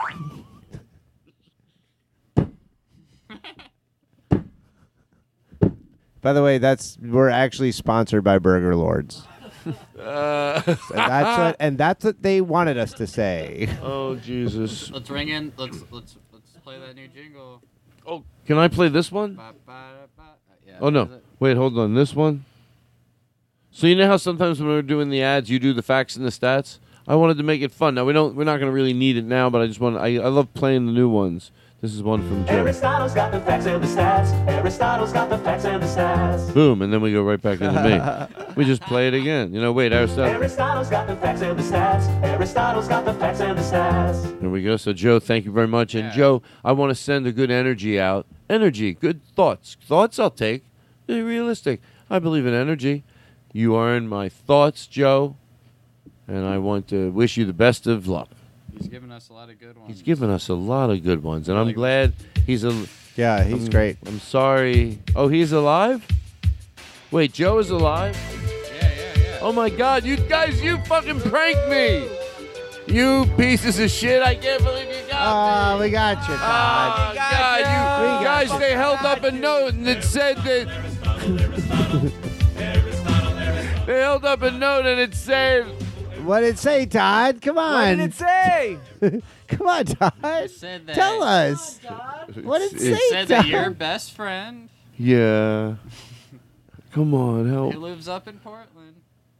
By the way, we're actually sponsored by Burger Lords. And that's what they wanted us to say. Oh Jesus! Let's ring in. Let's play that new jingle. Oh, can I play this one? Yeah, Oh no! Wait, hold on. This one. So you know how sometimes when we're doing the ads, you do the facts and the stats. I wanted to make it fun. Now we're not going to really need it now, but I just want. I love playing the new ones. This is one from Joe. Aristotle's got the facts and the stats. Aristotle's got the facts and the stats. Boom, and then we go right back into me. We just play it again. You know, wait, Aristotle. Aristotle's got the facts and the stats. Aristotle's got the facts and the stats. There we go. So, Joe, thank you very much. And, Joe, I want to send a good energy out. Energy, good thoughts. Thoughts I'll take. Be realistic. I believe in energy. You are in my thoughts, Joe. And I want to wish you the best of luck. He's given us a lot of good ones. He's given us a lot of good ones. And I'm glad he's a... Yeah, he's great. I'm sorry. Oh, he's alive? Wait, Joe is alive? Yeah. Oh, my God. You guys, you fucking pranked me. You pieces of shit. I can't believe you got me. We got you, Todd. Oh, God, you guys, they held up a note and it said that... They held up a note and it said... What did it say, Todd? Come on. What did it say? Come on, Todd. Said that. Tell us. What did it say, Said that Todd? your best friend, Yeah. Come on, who help. lives up in Portland.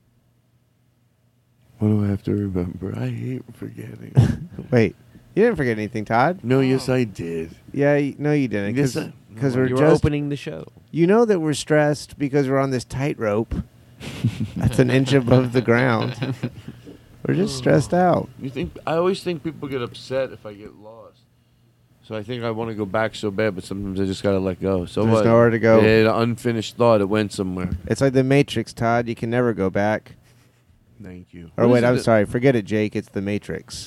What do I have to remember? I hate forgetting. Wait, you didn't forget anything, Todd? No, yes, I did. Yeah, no, you didn't. Yes, Because we're You were just opening the show. You know that we're stressed because we're on this tightrope. That's an inch above the ground. We're just stressed out. You think? I always think people get upset if I get lost. So I think I want to go back so bad, but sometimes I just gotta let go. So There's what? nowhere to go. Yeah, the unfinished thought. It went somewhere. It's like the Matrix, Todd. You can never go back. Thank you. Or What wait, is I'm it? sorry. Forget it, Jake. It's the Matrix.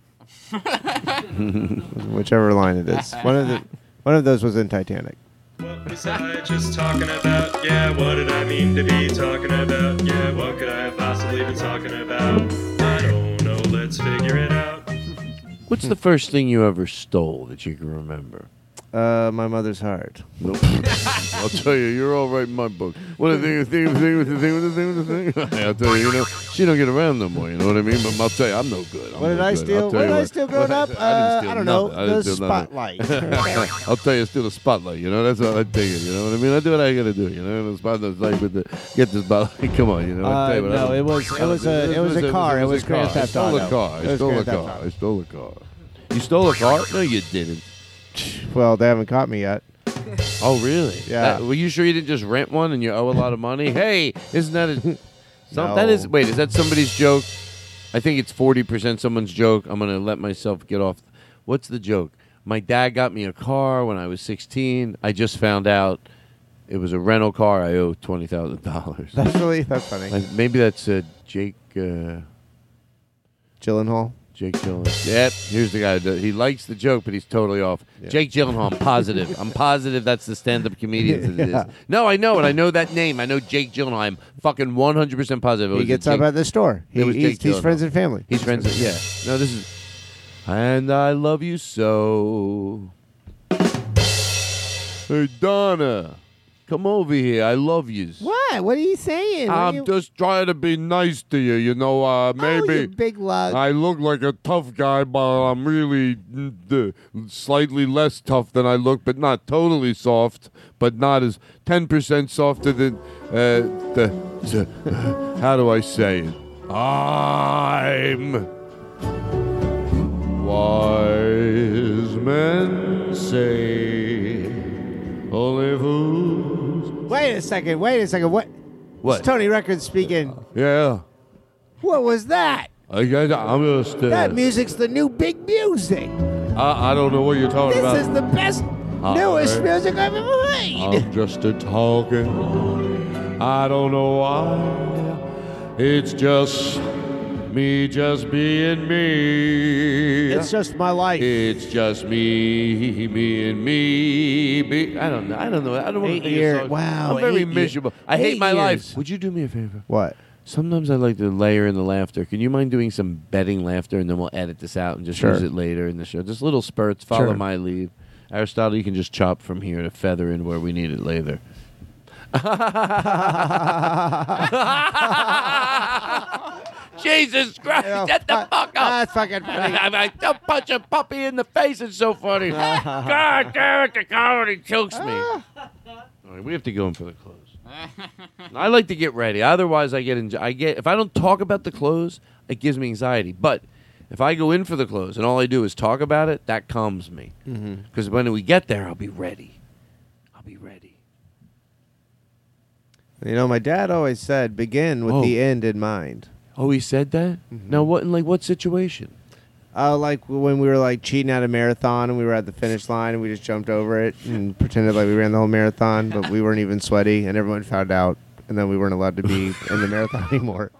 Whichever line it is. One of those was in Titanic. What was I just talking about? Yeah, what did I mean to be talking about? Yeah, what could I have possibly been talking about? I don't know, let's figure it out. What's the first thing you ever stole that you can remember? My mother's heart. Nope. I'll tell you, you're all right in my book. What a thing, I'll tell you, she don't get around no more, you know what I mean? But I'll tell you, I'm no good. What did I steal? What did I steal growing up? I don't know. The spotlight. I'll tell you, steal the spotlight, you know? That's all I take it, you know what I mean? I do what I gotta do, you know? The spotlight's like with the, get the spotlight, come on, you know? I'll tell you what, No, it was a car. It was Grand Theft Auto. I stole a car. You stole a car? No, you didn't. Well, they haven't caught me yet. Oh, really? Yeah. Were you sure you didn't just rent one and you owe a lot of money? Hey, isn't that a... No. That is... Wait, is that somebody's joke? I think it's 40% someone's joke. I'm going to let myself get off. What's the joke? My dad got me a car when I was 16. I just found out it was a rental car. I owe $20,000. That's funny. Maybe that's Jake... Gyllenhaal? Jake Gyllenhaal. Yep, here's the guy. He likes the joke, but he's totally off. Yeah. Jake Gyllenhaal, I'm positive. I'm positive that's the stand-up comedian that it is. No, I know it. I know that name. I know Jake Gyllenhaal. I'm fucking 100% positive. He gets up at the store. He's friends and family. He's friends. Yeah. No, this is... And I love you so. Hey, Donna. Come over here. I love yous. What? What are you saying? I'm just trying to be nice to you. You know, maybe you big lug. I look like a tough guy, but I'm really slightly less tough than I look, but not totally soft, but not as 10% softer than how do I say it? I'm wise men say only fools. Wait a second. What? What? It's Tony Records speaking. Yeah. What was that? I'm just. That music's the new big music. I don't know what you're talking about. This is the best, newest music I've ever made. I'm just a talking. I don't know why. It's just me being me. It's just my life. It's just me and me. I don't know. I don't want to 8 think years. of songs. Wow. I'm very 8 miserable. years. I hate 8 my years. life. Would you do me a favor? What? Sometimes I like to layer in the laughter. Can you mind doing some betting laughter, and then we'll edit this out and just Sure. use it later in the show? Just little spurts. Follow Sure. my lead. Aristotle, you can just chop from here to feather in where we need it later. Jesus Christ, shut the fuck up. That's fucking funny. Don't punch a puppy in the face. It's so funny. God damn it, the comedy chokes me. All right, we have to go in for the close. I like to get ready. Otherwise, if I don't talk about the close, it gives me anxiety. But if I go in for the close and all I do is talk about it, that calms me. Because when we get there, I'll be ready. You know, my dad always said, begin with the end in mind. Oh, he said that? Now, what situation? Like when we were cheating at a marathon and we were at the finish line and we just jumped over it and pretended like we ran the whole marathon, but we weren't even sweaty and everyone found out, and then we weren't allowed to be in the marathon anymore.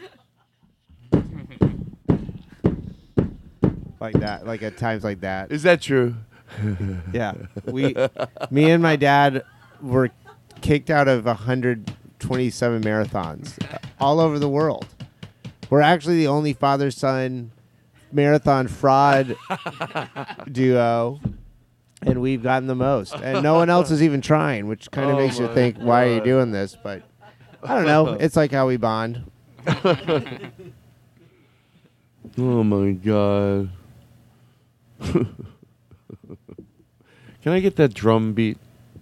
Like that, like at times like that. Is that true? Yeah. Me and my dad were kicked out of 127 marathons all over the world. We're actually the only father-son marathon fraud duo, and we've gotten the most. And no one else is even trying, which kind of makes you think, why are you doing this? But I don't know. It's like how we bond. Oh, my God. Can I get that drum beat?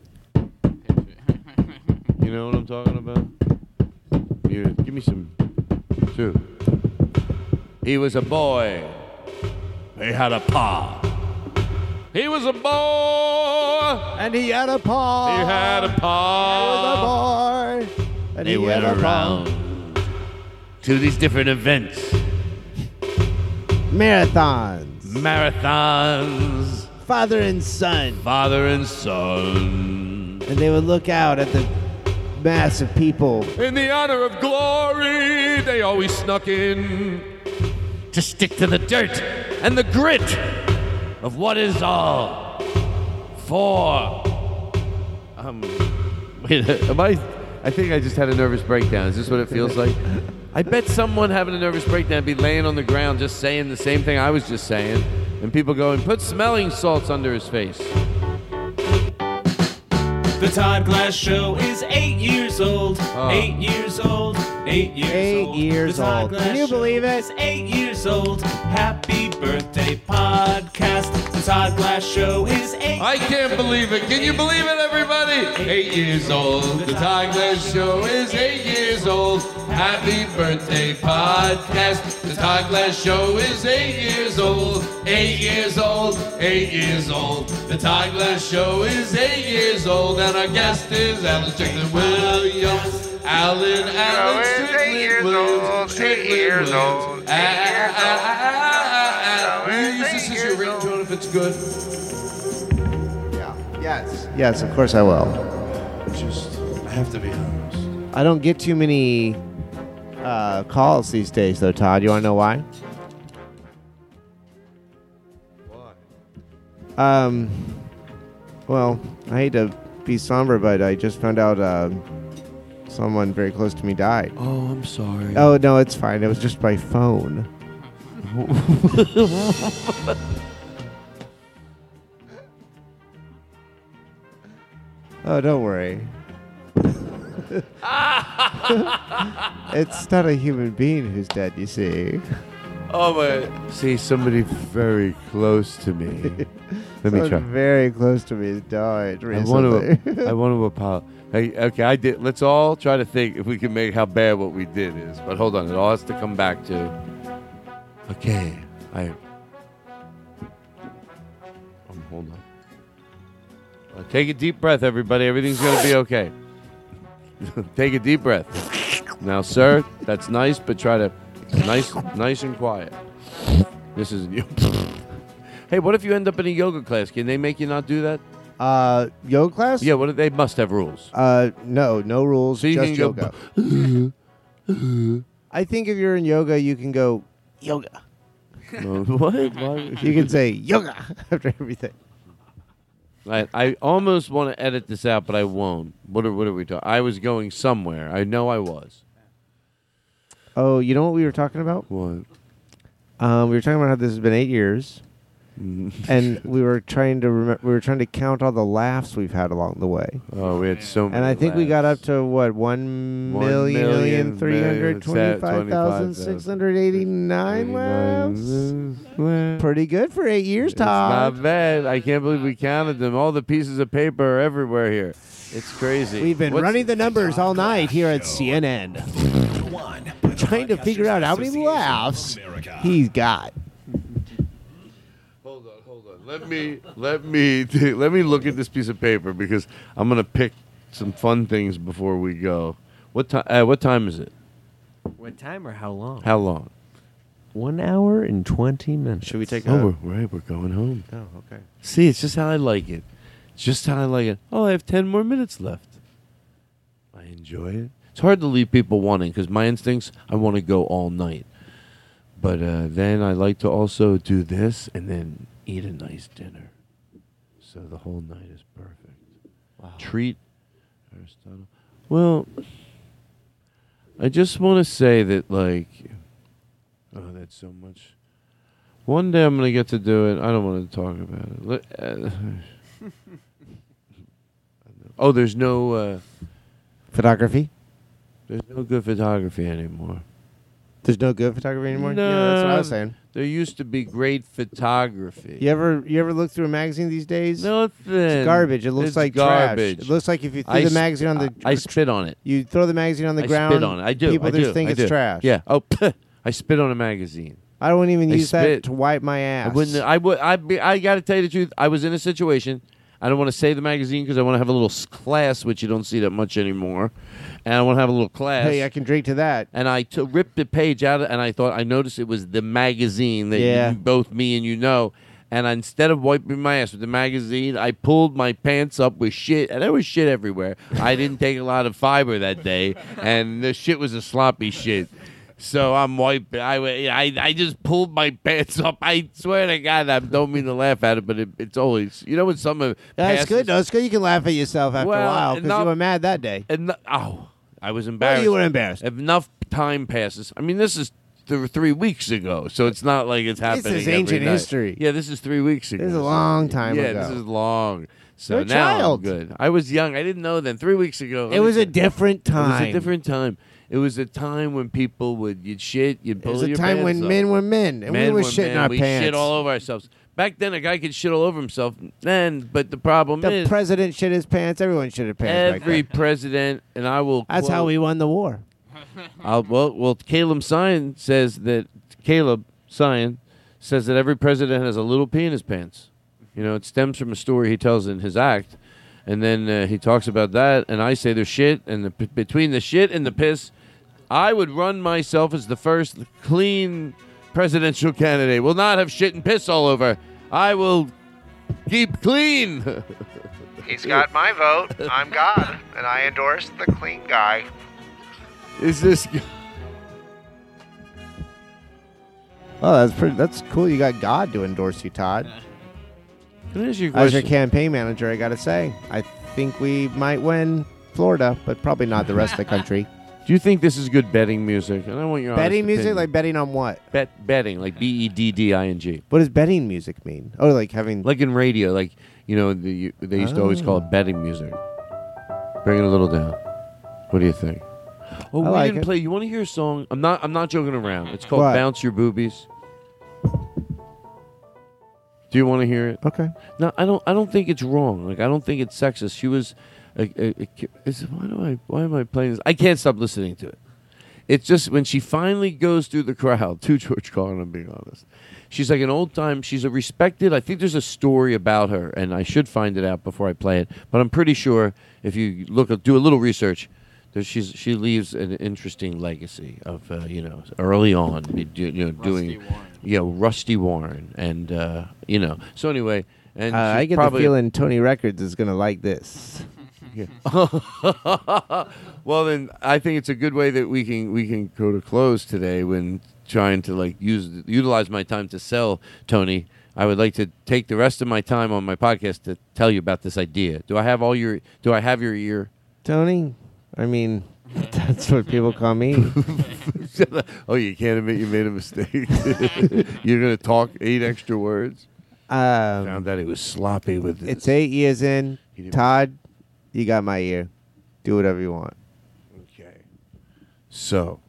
You know what I'm talking about? Here, give me some, too. He was a boy. He had a paw. He was a boy. And he had a paw. He had a paw. He was a boy. And They he went had a around paw. to these different events. Marathons. Father and son. Father and son. And they would look out at the mass of people. In the honor of glory, they always snuck in to stick to the dirt and the grit of what is all for. Wait, I think I just had a nervous breakdown. Is this what it feels like? I bet someone having a nervous breakdown be laying on the ground just saying the same thing I was just saying, and people going, put smelling salts under his face. The Todd Glass Show is 8 years old. 8 years old. 8 years 8 old. years The Todd old. Glass Can you Show believe it? is 8 years old. Happy birthday, podcast. The Todd Glass Show is 8. I can't believe it. Can you believe it, everybody? 8 years old. The Todd Glass Show is 8 years old. Happy birthday, podcast. The Todd Glass Show is 8 years old. 8 years old. 8 years old. The Todd Glass Show is 8 years old. And our guest is Alan Strickland Williams. Alan Strickland Williams. Strickland Williams. Will you use this as your ringtone if it's good? Yes, of course I will. I have to be honest. I don't get too many calls these days, though, Todd. You want to know why? Well, I hate to be somber, but I just found out someone very close to me died. Oh, I'm sorry. Oh, no, it's fine. It was just by phone. Oh, don't worry. It's not a human being who's dead, you see. Oh my! See, somebody very close to me. Let me Someone try. very close to me died I recently. want to apologize. Hey, okay, I did. Let's all try to think if we can make how bad what we did is. But hold on, it all has to come back to. Okay, hold on. Take a deep breath, everybody. Everything's gonna be okay. Take a deep breath. Now, sir, that's nice, but try to nice and quiet. This isn't you. Hey, what if you end up in a yoga class? Can they make you not do that? Yoga class? Yeah, what if they must have rules? No rules, So you just can go, yoga. I think if you're in yoga, you can go, yoga. What? You can say, yoga, after everything. I almost want to edit this out, but I won't. What are we talking? I was going somewhere. I know I was. Oh, you know what we were talking about? What? We were talking about how this has been 8 years. And we were trying to count all the laughs we've had along the way. Oh, we had so many. And I think we got up to what, 1,325,689 laughs. Pretty good for 8 years, Todd. Not bad. I can't believe we counted them. All the pieces of paper are everywhere here. It's crazy. We've been running the numbers all night here at CNN, trying to figure out how many laughs he's got. Hold on. Let me look at this piece of paper because I'm gonna pick some fun things before we go. What time is it? What time or how long? How long? 1 hour and 20 minutes. Should we take we're going home. Oh, okay. See, it's just how I like it. Oh, I have 10 more minutes left. I enjoy it. It's hard to leave people wanting because my instincts, I want to go all night. But then I like to also do this and then eat a nice dinner. So the whole night is perfect. Wow. Treat Aristotle. Well, I just want to say that, that's so much. One day I'm going to get to do it. I don't want to talk about it. There's no... photography? There's no good photography anymore. There's no good photography anymore? No, yeah, that's what I was saying. There used to be great photography. You ever look through a magazine these days? Nothing. It's garbage. It looks It's like garbage. trash. It looks like if you threw the magazine on the... I spit on it. You throw the magazine on the I ground. spit on it. I do. People just think it's trash. Yeah. Oh, I spit on a magazine. I wouldn't even use that to wipe my ass. I got to tell you the truth. I was in a situation. I don't want to say the magazine because I want to have a little class, which you don't see that much anymore. And I want to have a little class. Hey, I can drink to that. And I ripped the page out, and I noticed it was the magazine that both me and you know. And instead of wiping my ass with the magazine, I pulled my pants up with shit, and there was shit everywhere. I didn't take a lot of fiber that day, and the shit was a sloppy shit. So I'm wiping. I just pulled my pants up. I swear to God, I don't mean to laugh at it, but it's always, when someone That's good. No, it's good. You can laugh at yourself after a while because enough- you were mad that day. I was embarrassed. Well, you were embarrassed. Enough time passes. I mean, this is 3 weeks ago, so it's not like it's happening. This is ancient every night. history. Yeah, this is 3 weeks ago. This is a long time ago. Yeah, this is long. So You're a now child. I'm good. I was young. I didn't know then. 3 weeks ago. It was a different time. It was a different time. It was a time when people you'd shit, you'd pull your pants up. It was a time when men were men, and we were shitting our we pants. shit all over ourselves. Back then, a guy could shit all over himself. But the problem The is... president shit his pants. Everyone shit his pants. Every president, and I will That's how we won the war. Caleb Sion says that every president has a little pee in his pants. It stems from a story he tells in his act. And then he talks about that, and I say there's shit, and between the shit and the piss, I would run myself as the first clean presidential candidate. Will not have shit and piss all over. I will keep clean. He's got my vote. I'm God, and I endorse the clean guy. Is this... Oh, that's cool. You got God to endorse you, Todd. Can I ask you a As your question? campaign manager, I got to say, I think we might win Florida, but probably not the rest of the country. Do you think this is good betting music? And I want your Betting honest music? opinion. Like betting on what? Betting, like BEDDING. What does betting music mean? Oh, like having... Like in radio, they used to always call it betting music. Bring it a little down. What do you think? Oh, we like didn't it. play. You want to hear a song? I'm not joking around. It's called What? "Bounce Your Boobies." Do you want to hear it? Okay. No, I don't think it's wrong. Like, I don't think it's sexist. She was. Why am I playing this? I can't stop listening to it. It's just when she finally goes through the crowd to George Carlin, I'm being honest. She's like an old time. She's a respected. I think there's a story about her, and I should find it out before I play it. But I'm pretty sure if you do a little research, she leaves an interesting legacy of early on doing Rusty Warren and so anyway. And I she's get probably, the feeling Tony Records is gonna like this. Yeah. Well, then I think it's a good way that we can go to close today when trying to utilize my time to sell Tony. I would like to take the rest of my time on my podcast to tell you about this idea. Do I have your ear? Tony? I mean, that's what people call me. Oh, you can't admit you made a mistake. You're going to talk 8 extra words? Found out he was sloppy with this. It's 8 years in. Todd, you got my ear. Do whatever you want. Okay. So,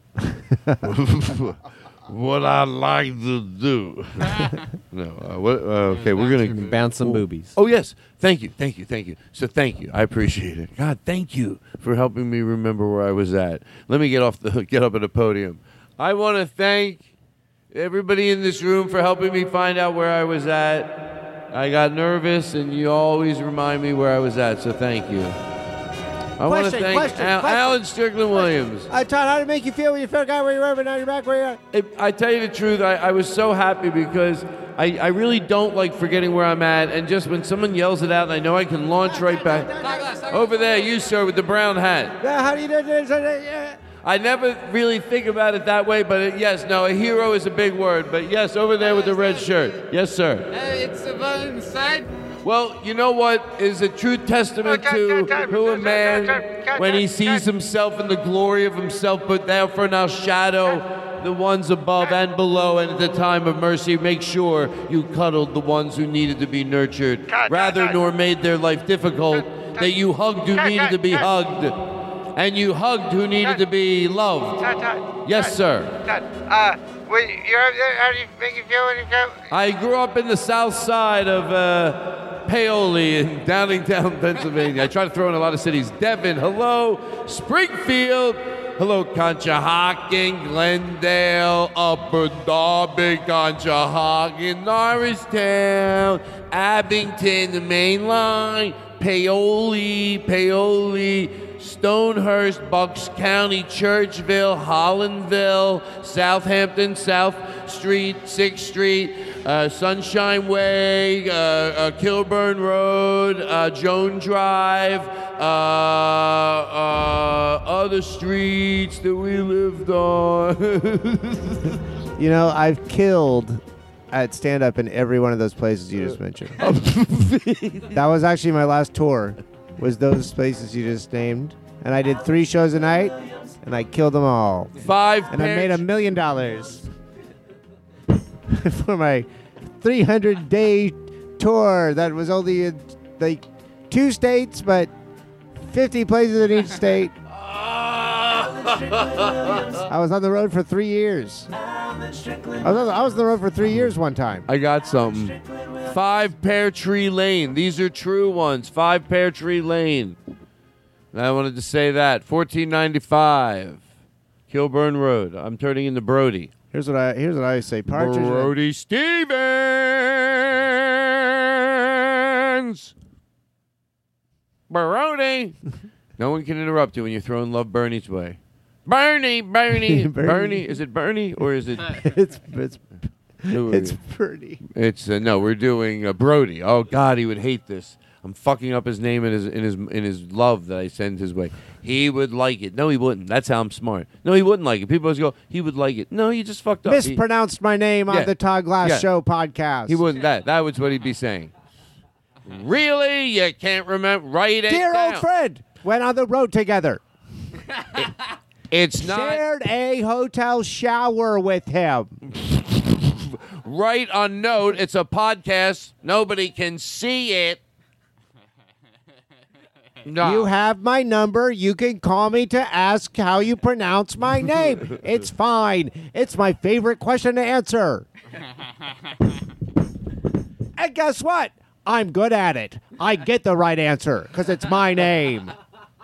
what I'd like to do. Okay, we're going to bounce some boobies. Oh, yes. Thank you. So thank you. I appreciate it. God, thank you for helping me remember where I was at. Let me get up at the podium. I want to thank everybody in this room for helping me find out where I was at. I got nervous, and you always remind me where I was at, so thank you. I want to thank Alan Strickland Williams. Todd, how did it make you feel when you forgot where you were, but now you're back where you are? I tell you the truth, I was so happy because I really don't like forgetting where I'm at, and just when someone yells it out, I know I can launch right back. Over there, you, sir, with the brown hat. Yeah, how do you do this? Yeah. I never really think about it that way, but a hero is a big word. But yes, over there with the red shirt. Yes, sir. It's about inside. Well, you know what is a true testament to who a man, when he sees himself in the glory of himself, but therefore now shadow the ones above and below, and at the time of mercy, make sure you cuddled the ones who needed to be nurtured, rather nor made their life difficult, that you hugged who needed to be hugged, and you hugged who needed to be loved. Yes, sir. When you're up there, how do you make you feel when you go? I grew up in the south side of Paoli in Downingtown, Pennsylvania. I try to throw in a lot of cities. Devon, hello. Springfield, hello. Conshohocken, Glendale, Upper Darby, Conshohocken, Norristown, Abington, the main line, Paoli, Stonehurst, Bucks County, Churchville, Hollandville, Southampton, South Street, 6th Street, Sunshine Way, Kilburn Road, Joan Drive, other streets that we lived on. You know, I've killed at stand-up in every one of those places you just mentioned. That was actually my last tour. Was those places you just named, and I did 3 shows a night, and I killed them all. 5 and I made $1 million for my 300-day tour. That was only in like 2 states, but 50 places in each state. I was on the road for 3 years. I was on the road for 3 years one time. I got something. 5 Pear Tree Lane. These are true ones. 5 Pear Tree Lane. And I wanted to say that. 1495. Kilburn Road. I'm turning into Brody. Here's what I say. Partridge. Brody Stevens. Brody. No one can interrupt you when you're throwing Love Bernie's way. Bernie. Bernie. Is it Bernie or is it? It's Bernie. It's no. We're doing Brody. Oh God, he would hate this. I'm fucking up his name in his love that I send his way. He would like it. No, he wouldn't. That's how I'm smart. No, he wouldn't like it. People always go, he would like it. No, you just fucked up. Mispronounced my name on the Todd Glass Show podcast. He wouldn't. That was what he'd be saying. Really? You can't remember? Write it Dear down. old friend, went on the road together. It's not. Shared a hotel shower with him. Write on note. It's a podcast. Nobody can see it. No. You have my number. You can call me to ask how you pronounce my name. It's fine. It's my favorite question to answer. And guess what? I'm good at it. I get the right answer because it's my name.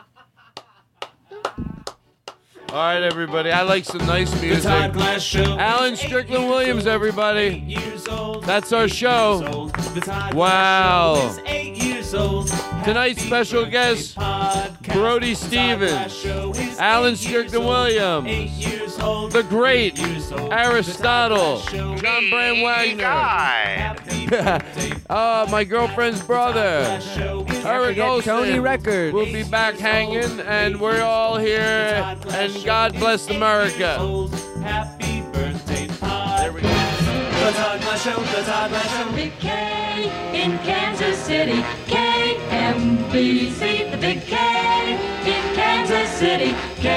All right, everybody. I like some nice music. The Todd Glass Show. Alan Strickland Williams, everybody. That's our show. Wow. Tonight's special guest, Brody Stevens, Alan Strickland Williams, the great Aristotle, John Bram Wagner, my girlfriend's brother, Eric Olsen. Tony Records. We'll be back hanging, and we're all here, and God bless America. Happy birthday, Todd. There we go. The Todd Glass Show, the Todd Glass Show. Big K in Kansas City, KMBC. The Big K in Kansas City,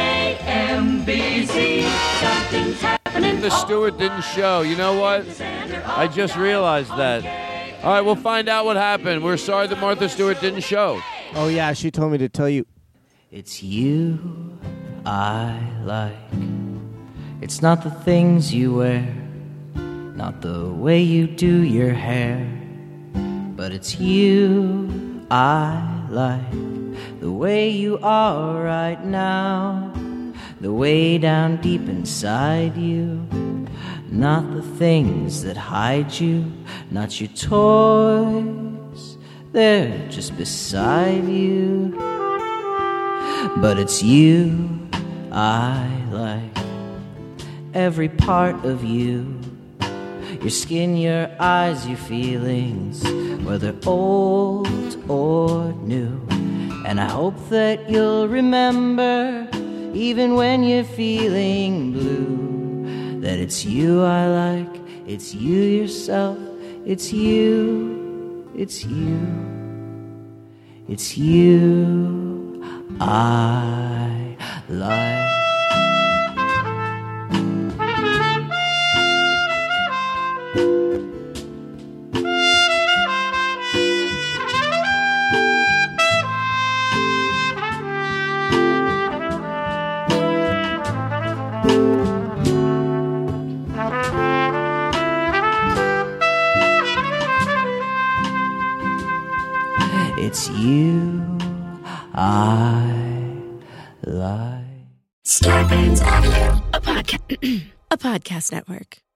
KMBC. Something's happening. The Stewart didn't show. You know what? I just realized that. All right, we'll find out what happened. We're sorry that Martha Stewart didn't show. Oh, yeah, she told me to tell you. It's you I like. It's not the things you wear, not the way you do your hair, but it's you I like. The way you are right now, the way down deep inside you. Not the things that hide you, not your toys, they're just beside you. But it's you I like. Every part of you, your skin, your eyes, your feelings, whether old or new. And I hope that you'll remember, even when you're feeling blue, that it's you I like, it's you yourself, it's you, it's you, it's you I like. It's you I like. Scarpins Avenue. A podcast network.